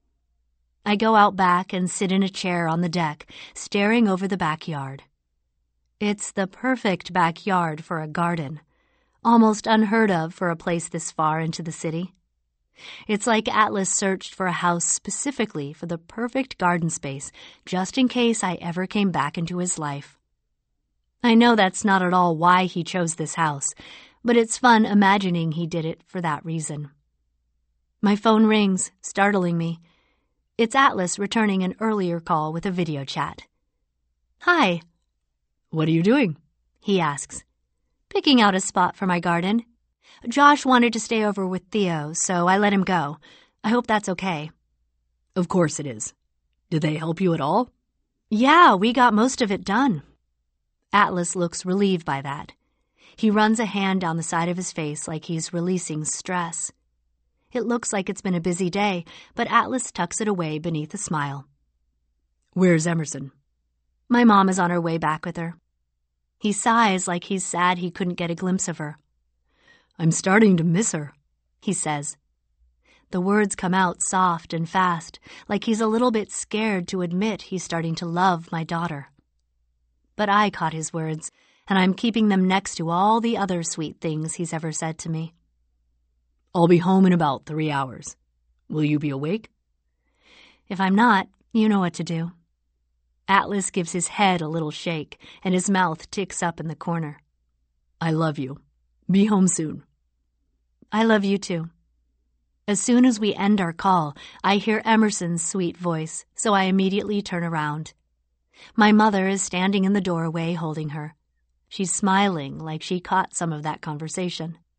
I go out back and sit in a chair on the deck, staring over the backyard. It's the perfect backyard for a garden, almost unheard of for a place this far into the city. It's like Atlas searched for a house specifically for the perfect garden space, just in case I ever came back into his life. I know that's not at all why he chose this house, but it's fun imagining he did it for that reason. My phone rings, startling me. It's Atlas returning an earlier call with a video chat. Hi. What are you doing? He asks. Picking out a spot for my garden. Josh wanted to stay over with Theo, so I let him go. I hope that's okay. Of course it is. Did they help you at all? Yeah, we got most of it done. Atlas looks relieved by that. He runs a hand down the side of his face like he's releasing stress. It looks like it's been a busy day, but Atlas tucks it away beneath a smile. Where's Emerson? My mom is on her way back with her. He sighs like he's sad he couldn't get a glimpse of her. I'm starting to miss her, he says. The words come out soft and fast, like he's a little bit scared to admit he's starting to love my daughter. But I caught his words, and I'm keeping them next to all the other sweet things he's ever said to me. I'll be home in about 3 hours. Will you be awake? If I'm not, you know what to do. Atlas gives his head a little shake, and his mouth ticks up in the corner. I love you. Be home soon. I love you too. As soon as we end our call, I hear Emerson's sweet voice, so I immediately turn around. My mother is standing in the doorway holding her. She's smiling like she caught some of that conversation.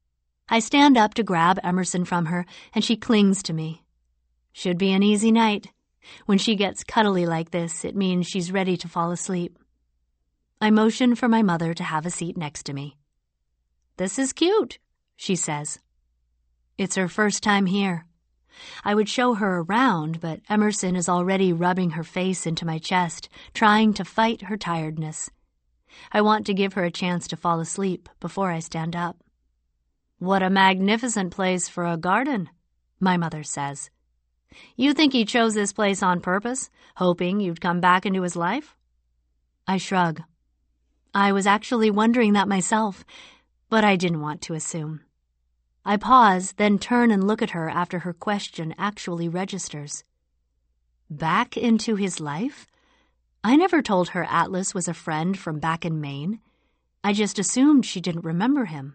I stand up to grab Emerson from her, and she clings to me. Should be an easy night. When she gets cuddly like this, it means she's ready to fall asleep. I motion for my mother to have a seat next to me. "This is cute," she says. It's her first time here. I would show her around, but Emerson is already rubbing her face into my chest, trying to fight her tiredness. I want to give her a chance to fall asleep before I stand up. "What a magnificent place for a garden," my mother says. "You think he chose this place on purpose, hoping you'd come back into his life?" I shrug. I was actually wondering that myself, but I didn't want to assume. I pause, then turn and look at her after her question actually registers. Back into his life? I never told her Atlas was a friend from back in Maine. I just assumed she didn't remember him.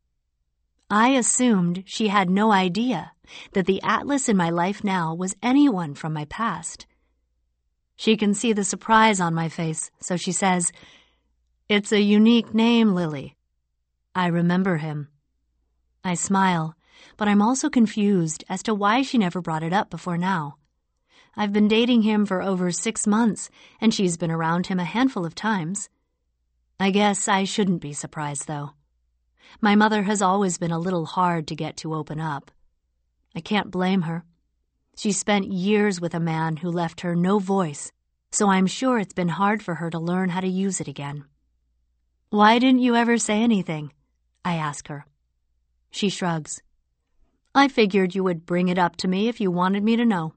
I assumed she had no idea that the Atlas in my life now was anyone from my past. She can see the surprise on my face, so she says, "It's a unique name, Lily." I remember him. I smile, but I'm also confused as to why she never brought it up before now. I've been dating him for over 6 months, and she's been around him a handful of times. I guess I shouldn't be surprised, though. My mother has always been a little hard to get to open up. I can't blame her. She spent years with a man who left her no voice, so I'm sure it's been hard for her to learn how to use it again. "Why didn't you ever say anything?" I ask her. She shrugs. "I figured you would bring it up to me if you wanted me to know."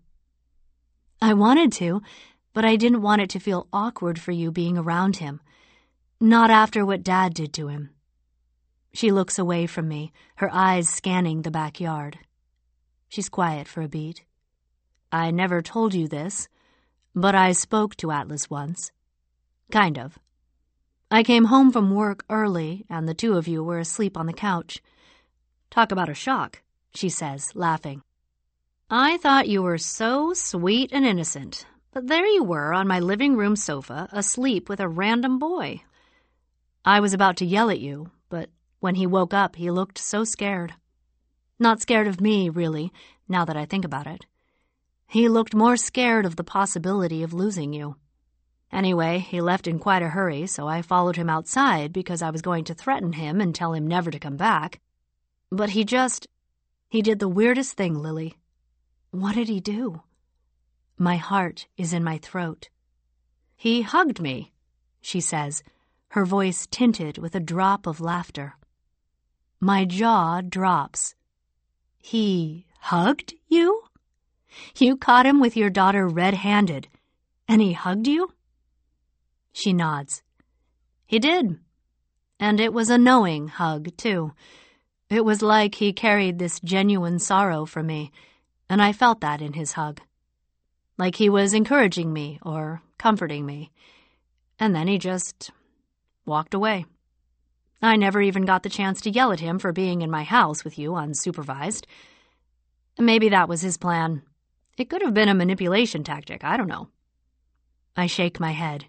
I wanted to, but I didn't want it to feel awkward for you being around him. Not after what Dad did to him. She looks away from me, her eyes scanning the backyard. She's quiet for a beat. "I never told you this, but I spoke to Atlas once. Kind of. I came home from work early, and the two of you were asleep on the couch. Talk about a shock," she says, laughing. "I thought you were so sweet and innocent, but there you were on my living room sofa, asleep with a random boy. I was about to yell at you, but when he woke up, he looked so scared. Not scared of me, really, now that I think about it. He looked more scared of the possibility of losing you. Anyway, he left in quite a hurry, so I followed him outside because I was going to threaten him and tell him never to come back. But he did the weirdest thing, Lily." "What did he do?" My heart is in my throat. "He hugged me," she says, her voice tinted with a drop of laughter. My jaw drops. "He hugged you? You caught him with your daughter red-handed, and he hugged you?" She nods. "He did. And it was a knowing hug, too. It was like he carried this genuine sorrow for me, and I felt that in his hug. Like he was encouraging me or comforting me. And then he just walked away. I never even got the chance to yell at him for being in my house with you unsupervised. Maybe that was his plan. It could have been a manipulation tactic, I don't know." I shake my head.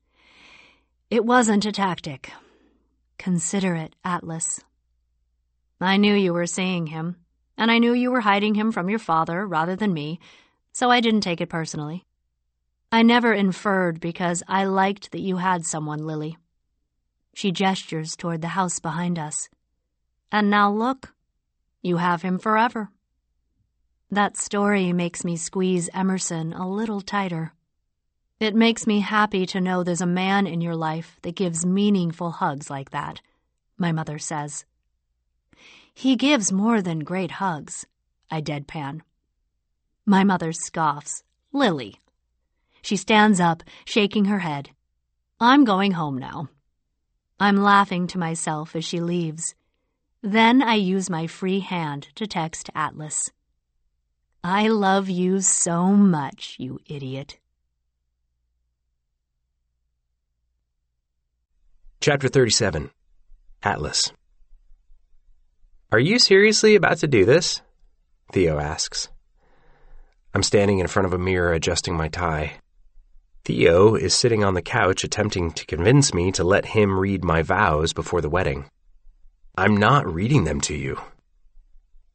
"It wasn't a tactic. Consider it, Atlas. I knew you were seeing him, and I knew you were hiding him from your father rather than me, so I didn't take it personally. I never inferred because I liked that you had someone, Lily." She gestures toward the house behind us. "And now look, you have him forever." That story makes me squeeze Emerson a little tighter. It makes me happy to know there's a man in your life that gives meaningful hugs like that, my mother says. "He gives more than great hugs," I deadpan. My mother scoffs. "Lily." She stands up, shaking her head. "I'm going home now." I'm laughing to myself as she leaves. Then I use my free hand to text Atlas. "I love you so much, you idiot." Chapter 37. Atlas. "Are you seriously about to do this?" Theo asks. I'm standing in front of a mirror adjusting my tie. Theo is sitting on the couch attempting to convince me to let him read my vows before the wedding. "I'm not reading them to you,"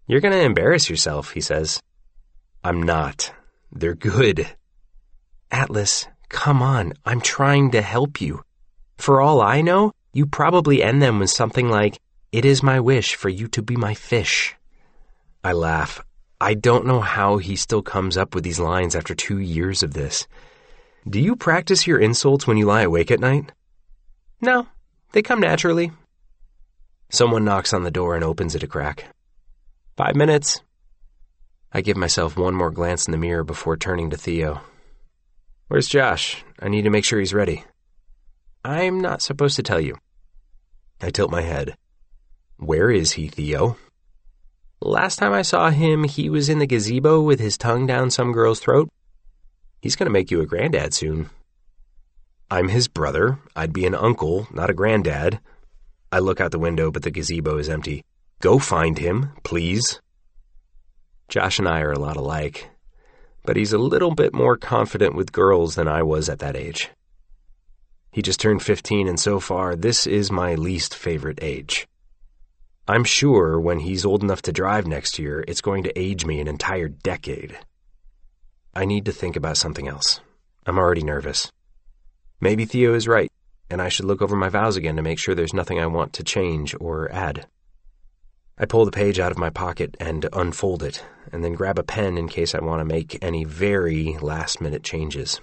"You're gonna embarrass yourself," he says. "I'm not. They're good." "Atlas, come on, I'm trying to help you. For all I know, you probably end them with something like, 'It is my wish for you to be my fish.'" I laugh. I don't know how he still comes up with these lines after 2 years of this. "Do you practice your insults when you lie awake at night?" "No, they come naturally." Someone knocks on the door and opens it a crack. 5 minutes. I give myself one more glance in the mirror before turning to Theo. "Where's Josh? I need to make sure he's ready." "I'm not supposed to tell you." I tilt my head. "Where is he, Theo?" "Last time I saw him, he was in the gazebo with his tongue down some girl's throat." "He's going to make you a granddad soon." "I'm his brother. I'd be an uncle, not a granddad." I look out the window, but the gazebo is empty. "Go find him, please." Josh and I are a lot alike, but he's a little bit more confident with girls than I was at that age. He just turned 15, and so far, this is my least favorite age. I'm sure when he's old enough to drive next year, it's going to age me an entire decade. I need to think about something else. I'm already nervous. Maybe Theo is right, and I should look over my vows again to make sure there's nothing I want to change or add. I pull the page out of my pocket and unfold it, and then grab a pen in case I want to make any very last-minute changes.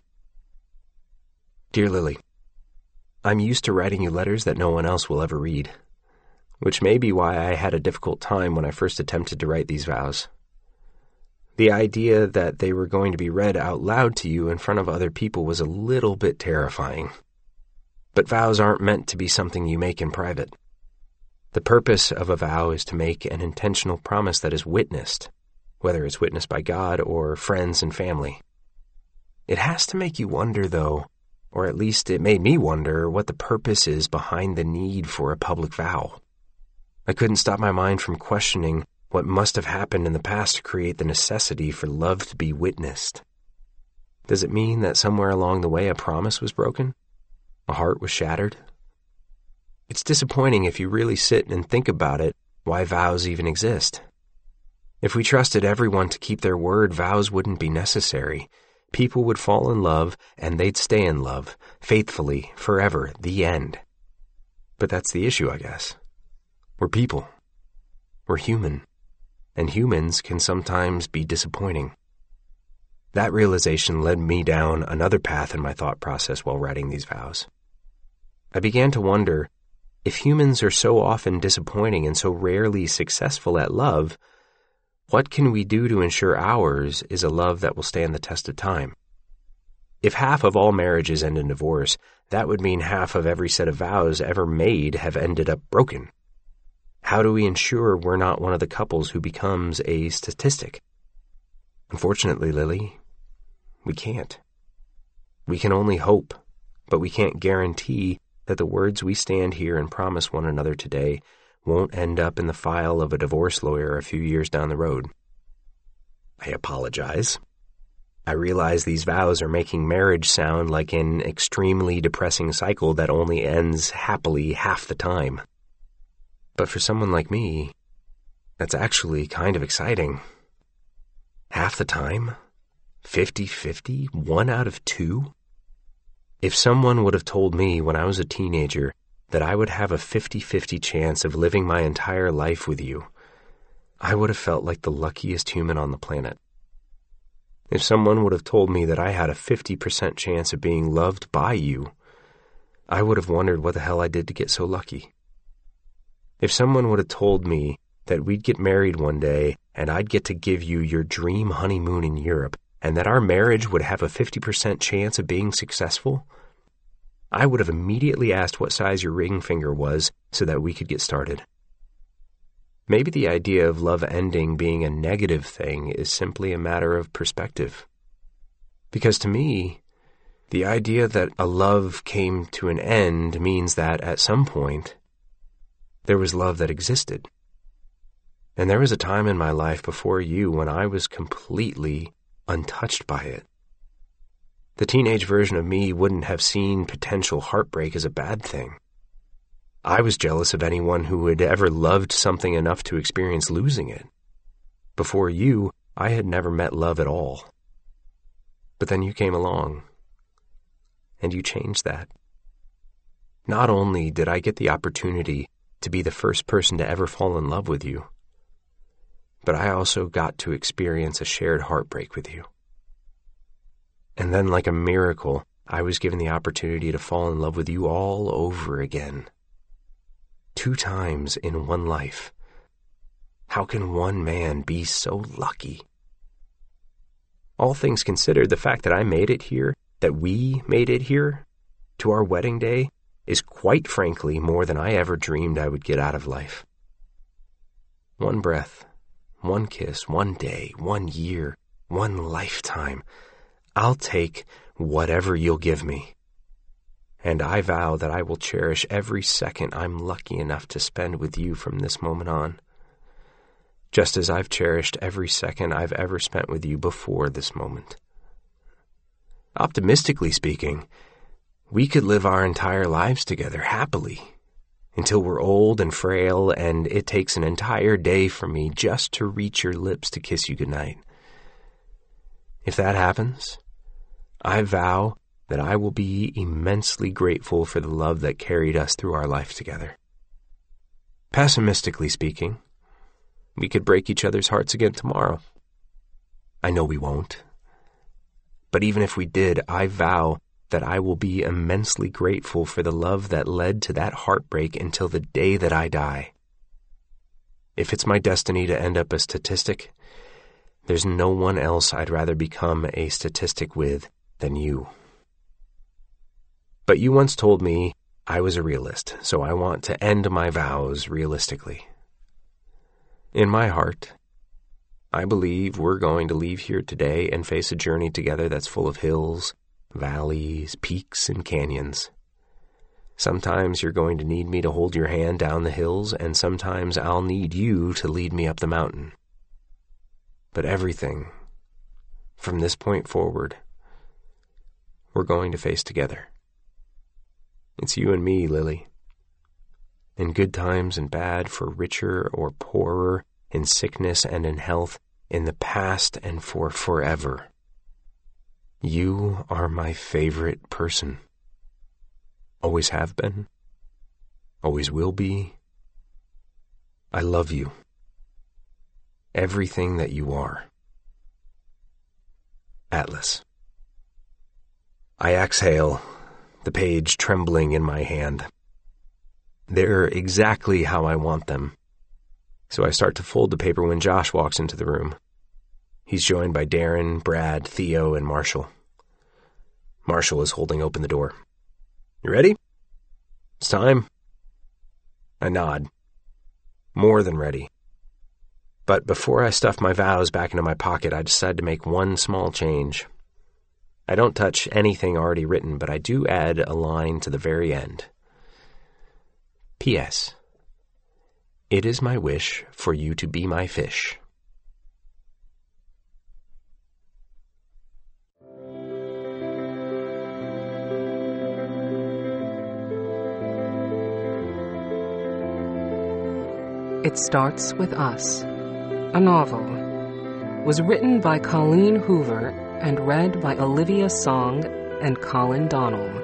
Dear Lily, I'm used to writing you letters that no one else will ever read, which may be why I had a difficult time when I first attempted to write these vows. The idea that they were going to be read out loud to you in front of other people was a little bit terrifying. But vows aren't meant to be something you make in private. The purpose of a vow is to make an intentional promise that is witnessed, whether it's witnessed by God or friends and family. It has to make you wonder, though, or at least it made me wonder what the purpose is behind the need for a public vow. I couldn't stop my mind from questioning what must have happened in the past to create the necessity for love to be witnessed. Does it mean that somewhere along the way a promise was broken? A heart was shattered? It's disappointing if you really sit and think about it, why vows even exist. If we trusted everyone to keep their word, vows wouldn't be necessary. People would fall in love, and they'd stay in love, faithfully, forever, the end. But that's the issue, I guess. We're people. We're human. And humans can sometimes be disappointing. That realization led me down another path in my thought process while writing these vows. I began to wonder, if humans are so often disappointing and so rarely successful at love, what can we do to ensure ours is a love that will stand the test of time? If half of all marriages end in divorce, that would mean half of every set of vows ever made have ended up broken. How do we ensure we're not one of the couples who becomes a statistic? Unfortunately, Lily, we can't. We can only hope, but we can't guarantee that the words we stand here and promise one another today won't end up in the file of a divorce lawyer a few years down the road. I apologize. I realize these vows are making marriage sound like an extremely depressing cycle that only ends happily half the time. But for someone like me, that's actually kind of exciting. Half the time? 50-50? 1 out of 2? If someone would have told me when I was a teenager that I would have a 50-50 chance of living my entire life with you, I would have felt like the luckiest human on the planet. If someone would have told me that I had a 50% chance of being loved by you, I would have wondered what the hell I did to get so lucky. If someone would have told me that we'd get married one day and I'd get to give you your dream honeymoon in Europe and that our marriage would have a 50% chance of being successful, I would have immediately asked what size your ring finger was so that we could get started. Maybe the idea of love ending being a negative thing is simply a matter of perspective. Because to me, the idea that a love came to an end means that at some point, there was love that existed. And there was a time in my life before you when I was completely untouched by it. The teenage version of me wouldn't have seen potential heartbreak as a bad thing. I was jealous of anyone who had ever loved something enough to experience losing it. Before you, I had never met love at all. But then you came along, and you changed that. Not only did I get the opportunity to be the first person to ever fall in love with you, but I also got to experience a shared heartbreak with you. And then, like a miracle, I was given the opportunity to fall in love with you all over again. 2 times in one life. How can one man be so lucky? All things considered, the fact that I made it here, that we made it here, to our wedding day, is quite frankly more than I ever dreamed I would get out of life. 1 breath, 1 kiss, 1 day, 1 year, 1 lifetime. I'll take whatever you'll give me. And I vow that I will cherish every second I'm lucky enough to spend with you from this moment on, just as I've cherished every second I've ever spent with you before this moment. Optimistically speaking, we could live our entire lives together happily, until we're old and frail and it takes an entire day for me just to reach your lips to kiss you goodnight. If that happens, I vow that I will be immensely grateful for the love that carried us through our life together. Pessimistically speaking, we could break each other's hearts again tomorrow. I know we won't. But even if we did, I vow that I will be immensely grateful for the love that led to that heartbreak until the day that I die. If it's my destiny to end up a statistic, there's no one else I'd rather become a statistic with than you. But you once told me I was a realist, so I want to end my vows realistically. In my heart, I believe we're going to leave here today and face a journey together that's full of hills, valleys, peaks, and canyons. Sometimes you're going to need me to hold your hand down the hills, and sometimes I'll need you to lead me up the mountain. But everything, from this point forward, we're going to face together. It's you and me, Lily. In good times and bad, for richer or poorer, in sickness and in health, in the past and for forever. You are my favorite person. Always have been. Always will be. I love you. Everything that you are. Atlas. I exhale, the page trembling in my hand. They're exactly how I want them. So I start to fold the paper when Josh walks into the room. He's joined by Darren, Brad, Theo, and Marshall. Marshall is holding open the door. You ready? It's time. I nod. More than ready. But before I stuff my vows back into my pocket, I decide to make one small change. I don't touch anything already written, but I do add a line to the very end. P.S. It is my wish for you to be my fish. It Starts With Us, a novel, was written by Colleen Hoover and read by Olivia Song and Colin Donnell.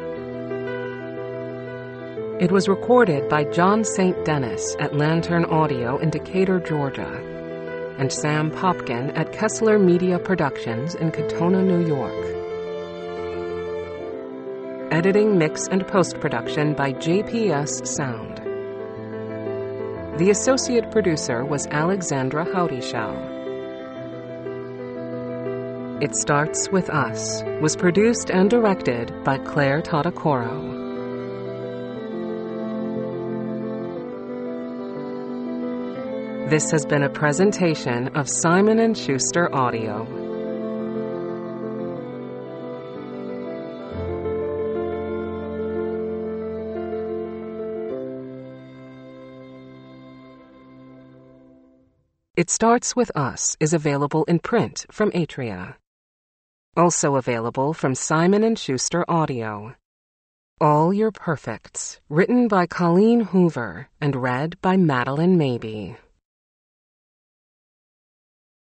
It was recorded by John St. Dennis at Lantern Audio in Decatur, Georgia, and Sam Popkin at Kessler Media Productions in Katona, New York. Editing, mix, and post-production by JPS Sound. The associate producer was Alexandra Howdyshow. It Starts With Us was produced and directed by Claire Tadakoro. This has been a presentation of Simon & Schuster Audio. It Starts With Us is available in print from Atria. Also available from Simon & Schuster Audio. All Your Perfects, written by Colleen Hoover and read by Madeline Mabey.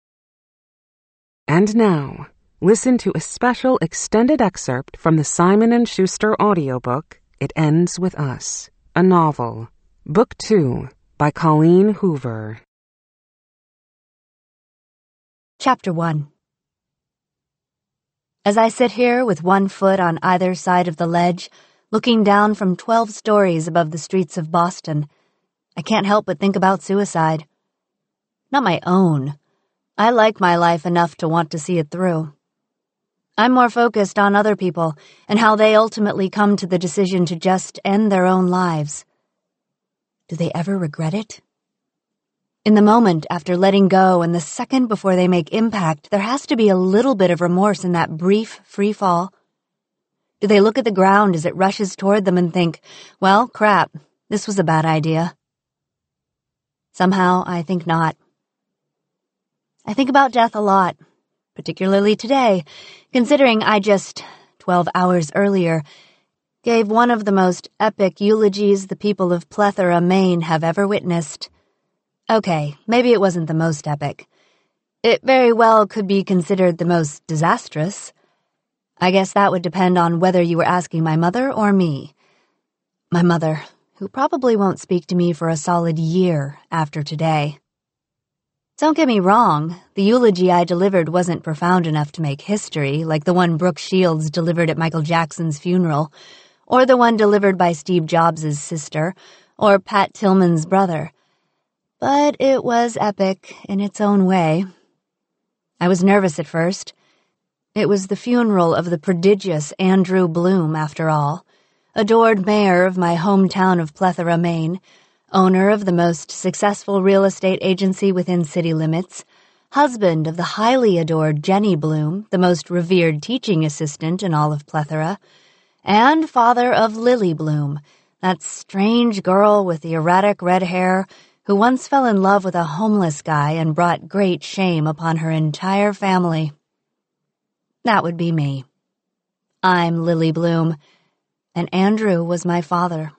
And now, listen to a special extended excerpt from the Simon & Schuster audiobook, It Ends With Us, a novel, Book 2, by Colleen Hoover. Chapter 1. As I sit here with one foot on either side of the ledge, looking down from 12 stories above the streets of Boston, I can't help but think about suicide. Not my own. I like my life enough to want to see it through. I'm more focused on other people and how they ultimately come to the decision to just end their own lives. Do they ever regret it? In the moment after letting go and the second before they make impact, there has to be a little bit of remorse in that brief free fall. Do they look at the ground as it rushes toward them and think, well, crap, this was a bad idea? Somehow, I think not. I think about death a lot, particularly today, considering I just, 12 hours earlier, gave one of the most epic eulogies the people of Plethora, Maine have ever witnessed. Okay, maybe it wasn't the most epic. It very well could be considered the most disastrous. I guess that would depend on whether you were asking my mother or me. My mother, who probably won't speak to me for a solid year after today. Don't get me wrong, the eulogy I delivered wasn't profound enough to make history, like the one Brooke Shields delivered at Michael Jackson's funeral, or the one delivered by Steve Jobs' sister, or Pat Tillman's brother. But it was epic in its own way. I was nervous at first. It was the funeral of the prodigious Andrew Bloom, after all, adored mayor of my hometown of Plethora, Maine, owner of the most successful real estate agency within city limits, husband of the highly adored Jenny Bloom, the most revered teaching assistant in all of Plethora, and father of Lily Bloom, that strange girl with the erratic red hair who once fell in love with a homeless guy and brought great shame upon her entire family. That would be me. I'm Lily Bloom, and Andrew was my father.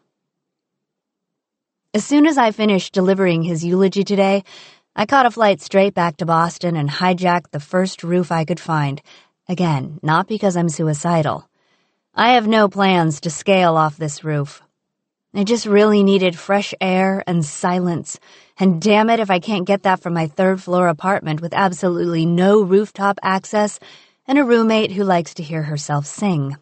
As soon as I finished delivering his eulogy today, I caught a flight straight back to Boston and hijacked the first roof I could find. Again, not because I'm suicidal. I have no plans to scale off this roof. I just really needed fresh air and silence, and damn it if I can't get that from my third-floor apartment with absolutely no rooftop access and a roommate who likes to hear herself sing.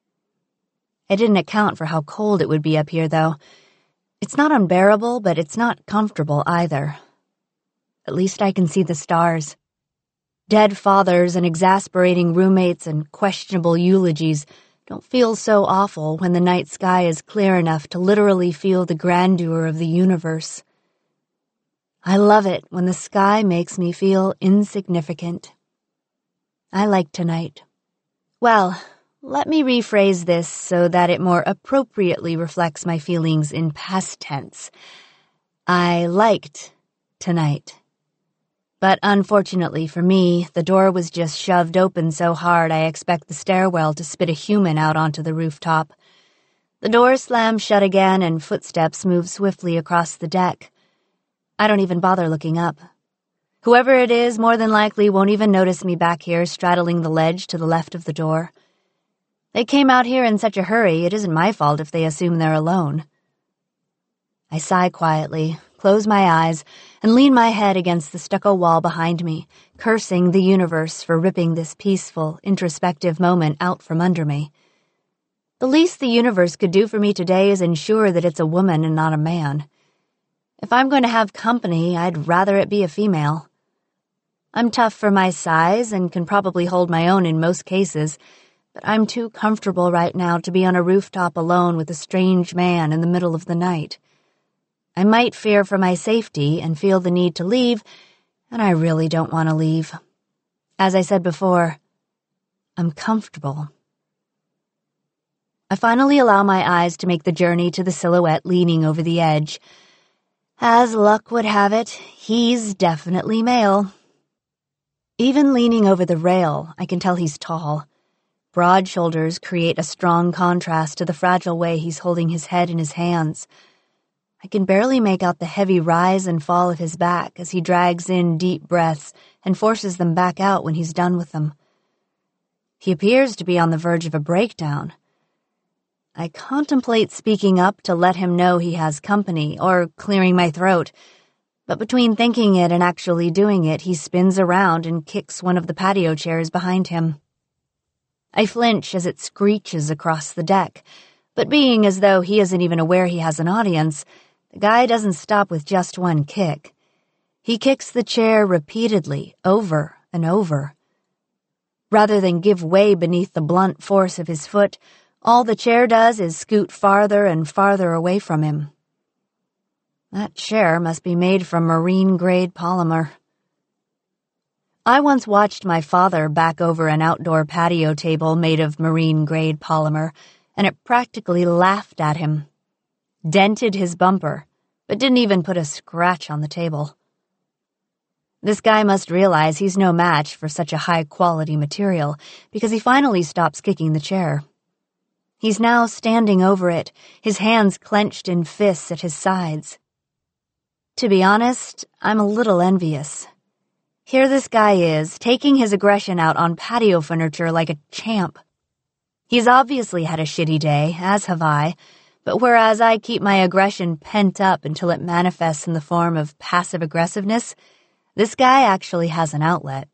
I didn't account for how cold it would be up here, though. It's not unbearable, but it's not comfortable either. At least I can see the stars. Dead fathers and exasperating roommates and questionable eulogies don't feel so awful when the night sky is clear enough to literally feel the grandeur of the universe. I love it when the sky makes me feel insignificant. I like tonight. Well, let me rephrase this so that it more appropriately reflects my feelings in past tense. I liked tonight. But unfortunately for me, the door was just shoved open so hard I expect the stairwell to spit a human out onto the rooftop. The door slams shut again and footsteps move swiftly across the deck. I don't even bother looking up. Whoever it is more than likely won't even notice me back here straddling the ledge to the left of the door. They came out here in such a hurry, it isn't my fault if they assume they're alone. I sigh quietly, close my eyes, and lean my head against the stucco wall behind me, cursing the universe for ripping this peaceful, introspective moment out from under me. The least the universe could do for me today is ensure that it's a woman and not a man. If I'm going to have company, I'd rather it be a female. I'm tough for my size and can probably hold my own in most cases, but I'm too comfortable right now to be on a rooftop alone with a strange man in the middle of the night. I might fear for my safety and feel the need to leave, and I really don't want to leave. As I said before, I'm comfortable. I finally allow my eyes to make the journey to the silhouette leaning over the edge. As luck would have it, he's definitely male. Even leaning over the rail, I can tell he's tall. Broad shoulders create a strong contrast to the fragile way he's holding his head in his hands. I can barely make out the heavy rise and fall of his back as he drags in deep breaths and forces them back out when he's done with them. He appears to be on the verge of a breakdown. I contemplate speaking up to let him know he has company, or clearing my throat, but between thinking it and actually doing it, he spins around and kicks one of the patio chairs behind him. I flinch as it screeches across the deck, but being as though he isn't even aware he has an audience, the guy doesn't stop with just one kick. He kicks the chair repeatedly, over and over. Rather than give way beneath the blunt force of his foot, all the chair does is scoot farther and farther away from him. That chair must be made from marine-grade polymer. I once watched my father back over an outdoor patio table made of marine-grade polymer, and it practically laughed at him. Dented his bumper, but didn't even put a scratch on the table. This guy must realize he's no match for such a high-quality material, because he finally stops kicking the chair. He's now standing over it, his hands clenched in fists at his sides. To be honest, I'm a little envious. Here this guy is, taking his aggression out on patio furniture like a champ. He's obviously had a shitty day, as have I, but whereas I keep my aggression pent up until it manifests in the form of passive aggressiveness, this guy actually has an outlet.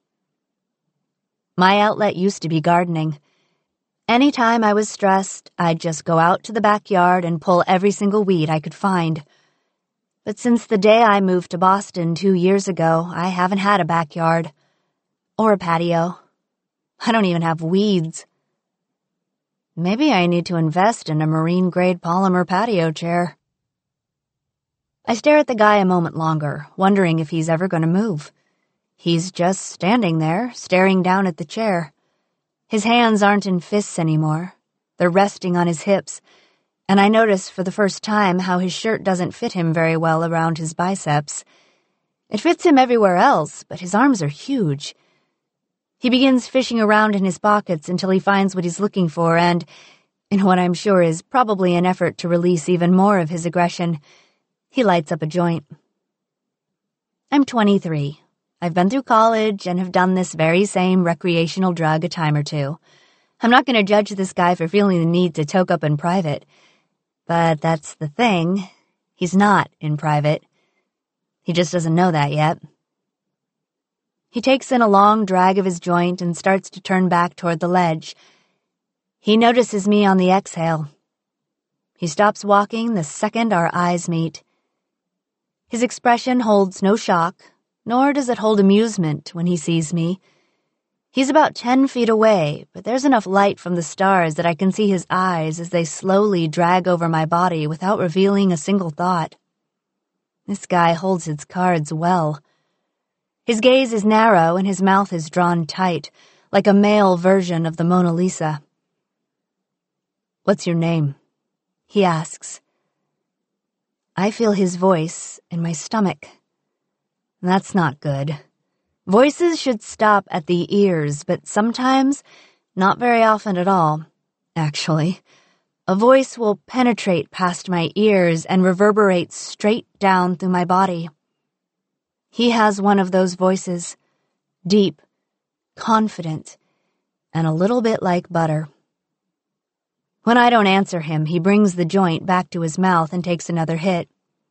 My outlet used to be gardening. Anytime I was stressed, I'd just go out to the backyard and pull every single weed I could find. But since the day I moved to Boston 2 years ago, I haven't had a backyard. Or a patio. I don't even have weeds. Maybe I need to invest in a marine-grade polymer patio chair. I stare at the guy a moment longer, wondering if he's ever going to move. He's just standing there, staring down at the chair. His hands aren't in fists anymore. They're resting on his hips, and I notice for the first time how his shirt doesn't fit him very well around his biceps. It fits him everywhere else, but his arms are huge. He begins fishing around in his pockets until he finds what he's looking for and, in what I'm sure is probably an effort to release even more of his aggression, he lights up a joint. I'm 23. I've been through college and have done this very same recreational drug a time or two. I'm not going to judge this guy for feeling the need to toke up in private. But that's the thing. He's not in private. He just doesn't know that yet. He takes in a long drag of his joint and starts to turn back toward the ledge. He notices me on the exhale. He stops walking the second our eyes meet. His expression holds no shock, nor does it hold amusement when he sees me. He's about 10 feet away, but there's enough light from the stars that I can see his eyes as they slowly drag over my body without revealing a single thought. This guy holds his cards well. His gaze is narrow and his mouth is drawn tight, like a male version of the Mona Lisa. "What's your name?" he asks. I feel his voice in my stomach. That's not good. Voices should stop at the ears, but sometimes, not very often at all, actually, a voice will penetrate past my ears and reverberate straight down through my body. He has one of those voices, deep, confident, and a little bit like butter. When I don't answer him, he brings the joint back to his mouth and takes another hit.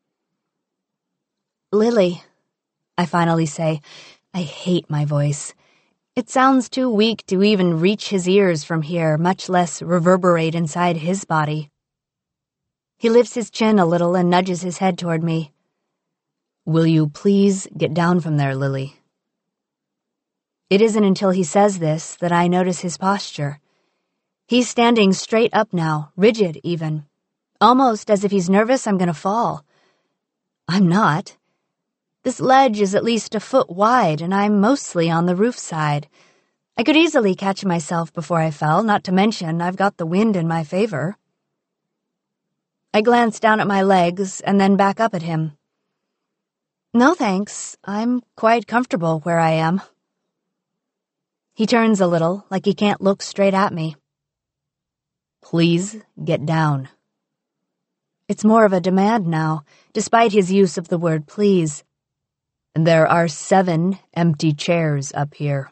"Lily," I finally say. I hate my voice. It sounds too weak to even reach his ears from here, much less reverberate inside his body. He lifts his chin a little and nudges his head toward me. "Will you please get down from there, Lily?" It isn't until he says this that I notice his posture. He's standing straight up now, rigid even, almost as if he's nervous I'm going to fall. I'm not. This ledge is at least a foot wide, and I'm mostly on the roof side. I could easily catch myself before I fell, not to mention I've got the wind in my favor. I glance down at my legs and then back up at him. "No, thanks. I'm quite comfortable where I am." He turns a little, like he can't look straight at me. "Please get down." It's more of a demand now, despite his use of the word please. There are 7 empty chairs up here.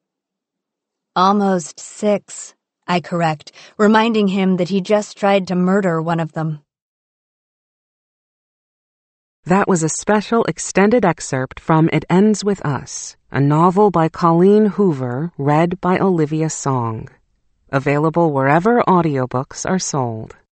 Almost 6, I correct, reminding him that he just tried to murder one of them. That was a special extended excerpt from It Ends With Us, a novel by Colleen Hoover, read by Olivia Song. Available wherever audiobooks are sold.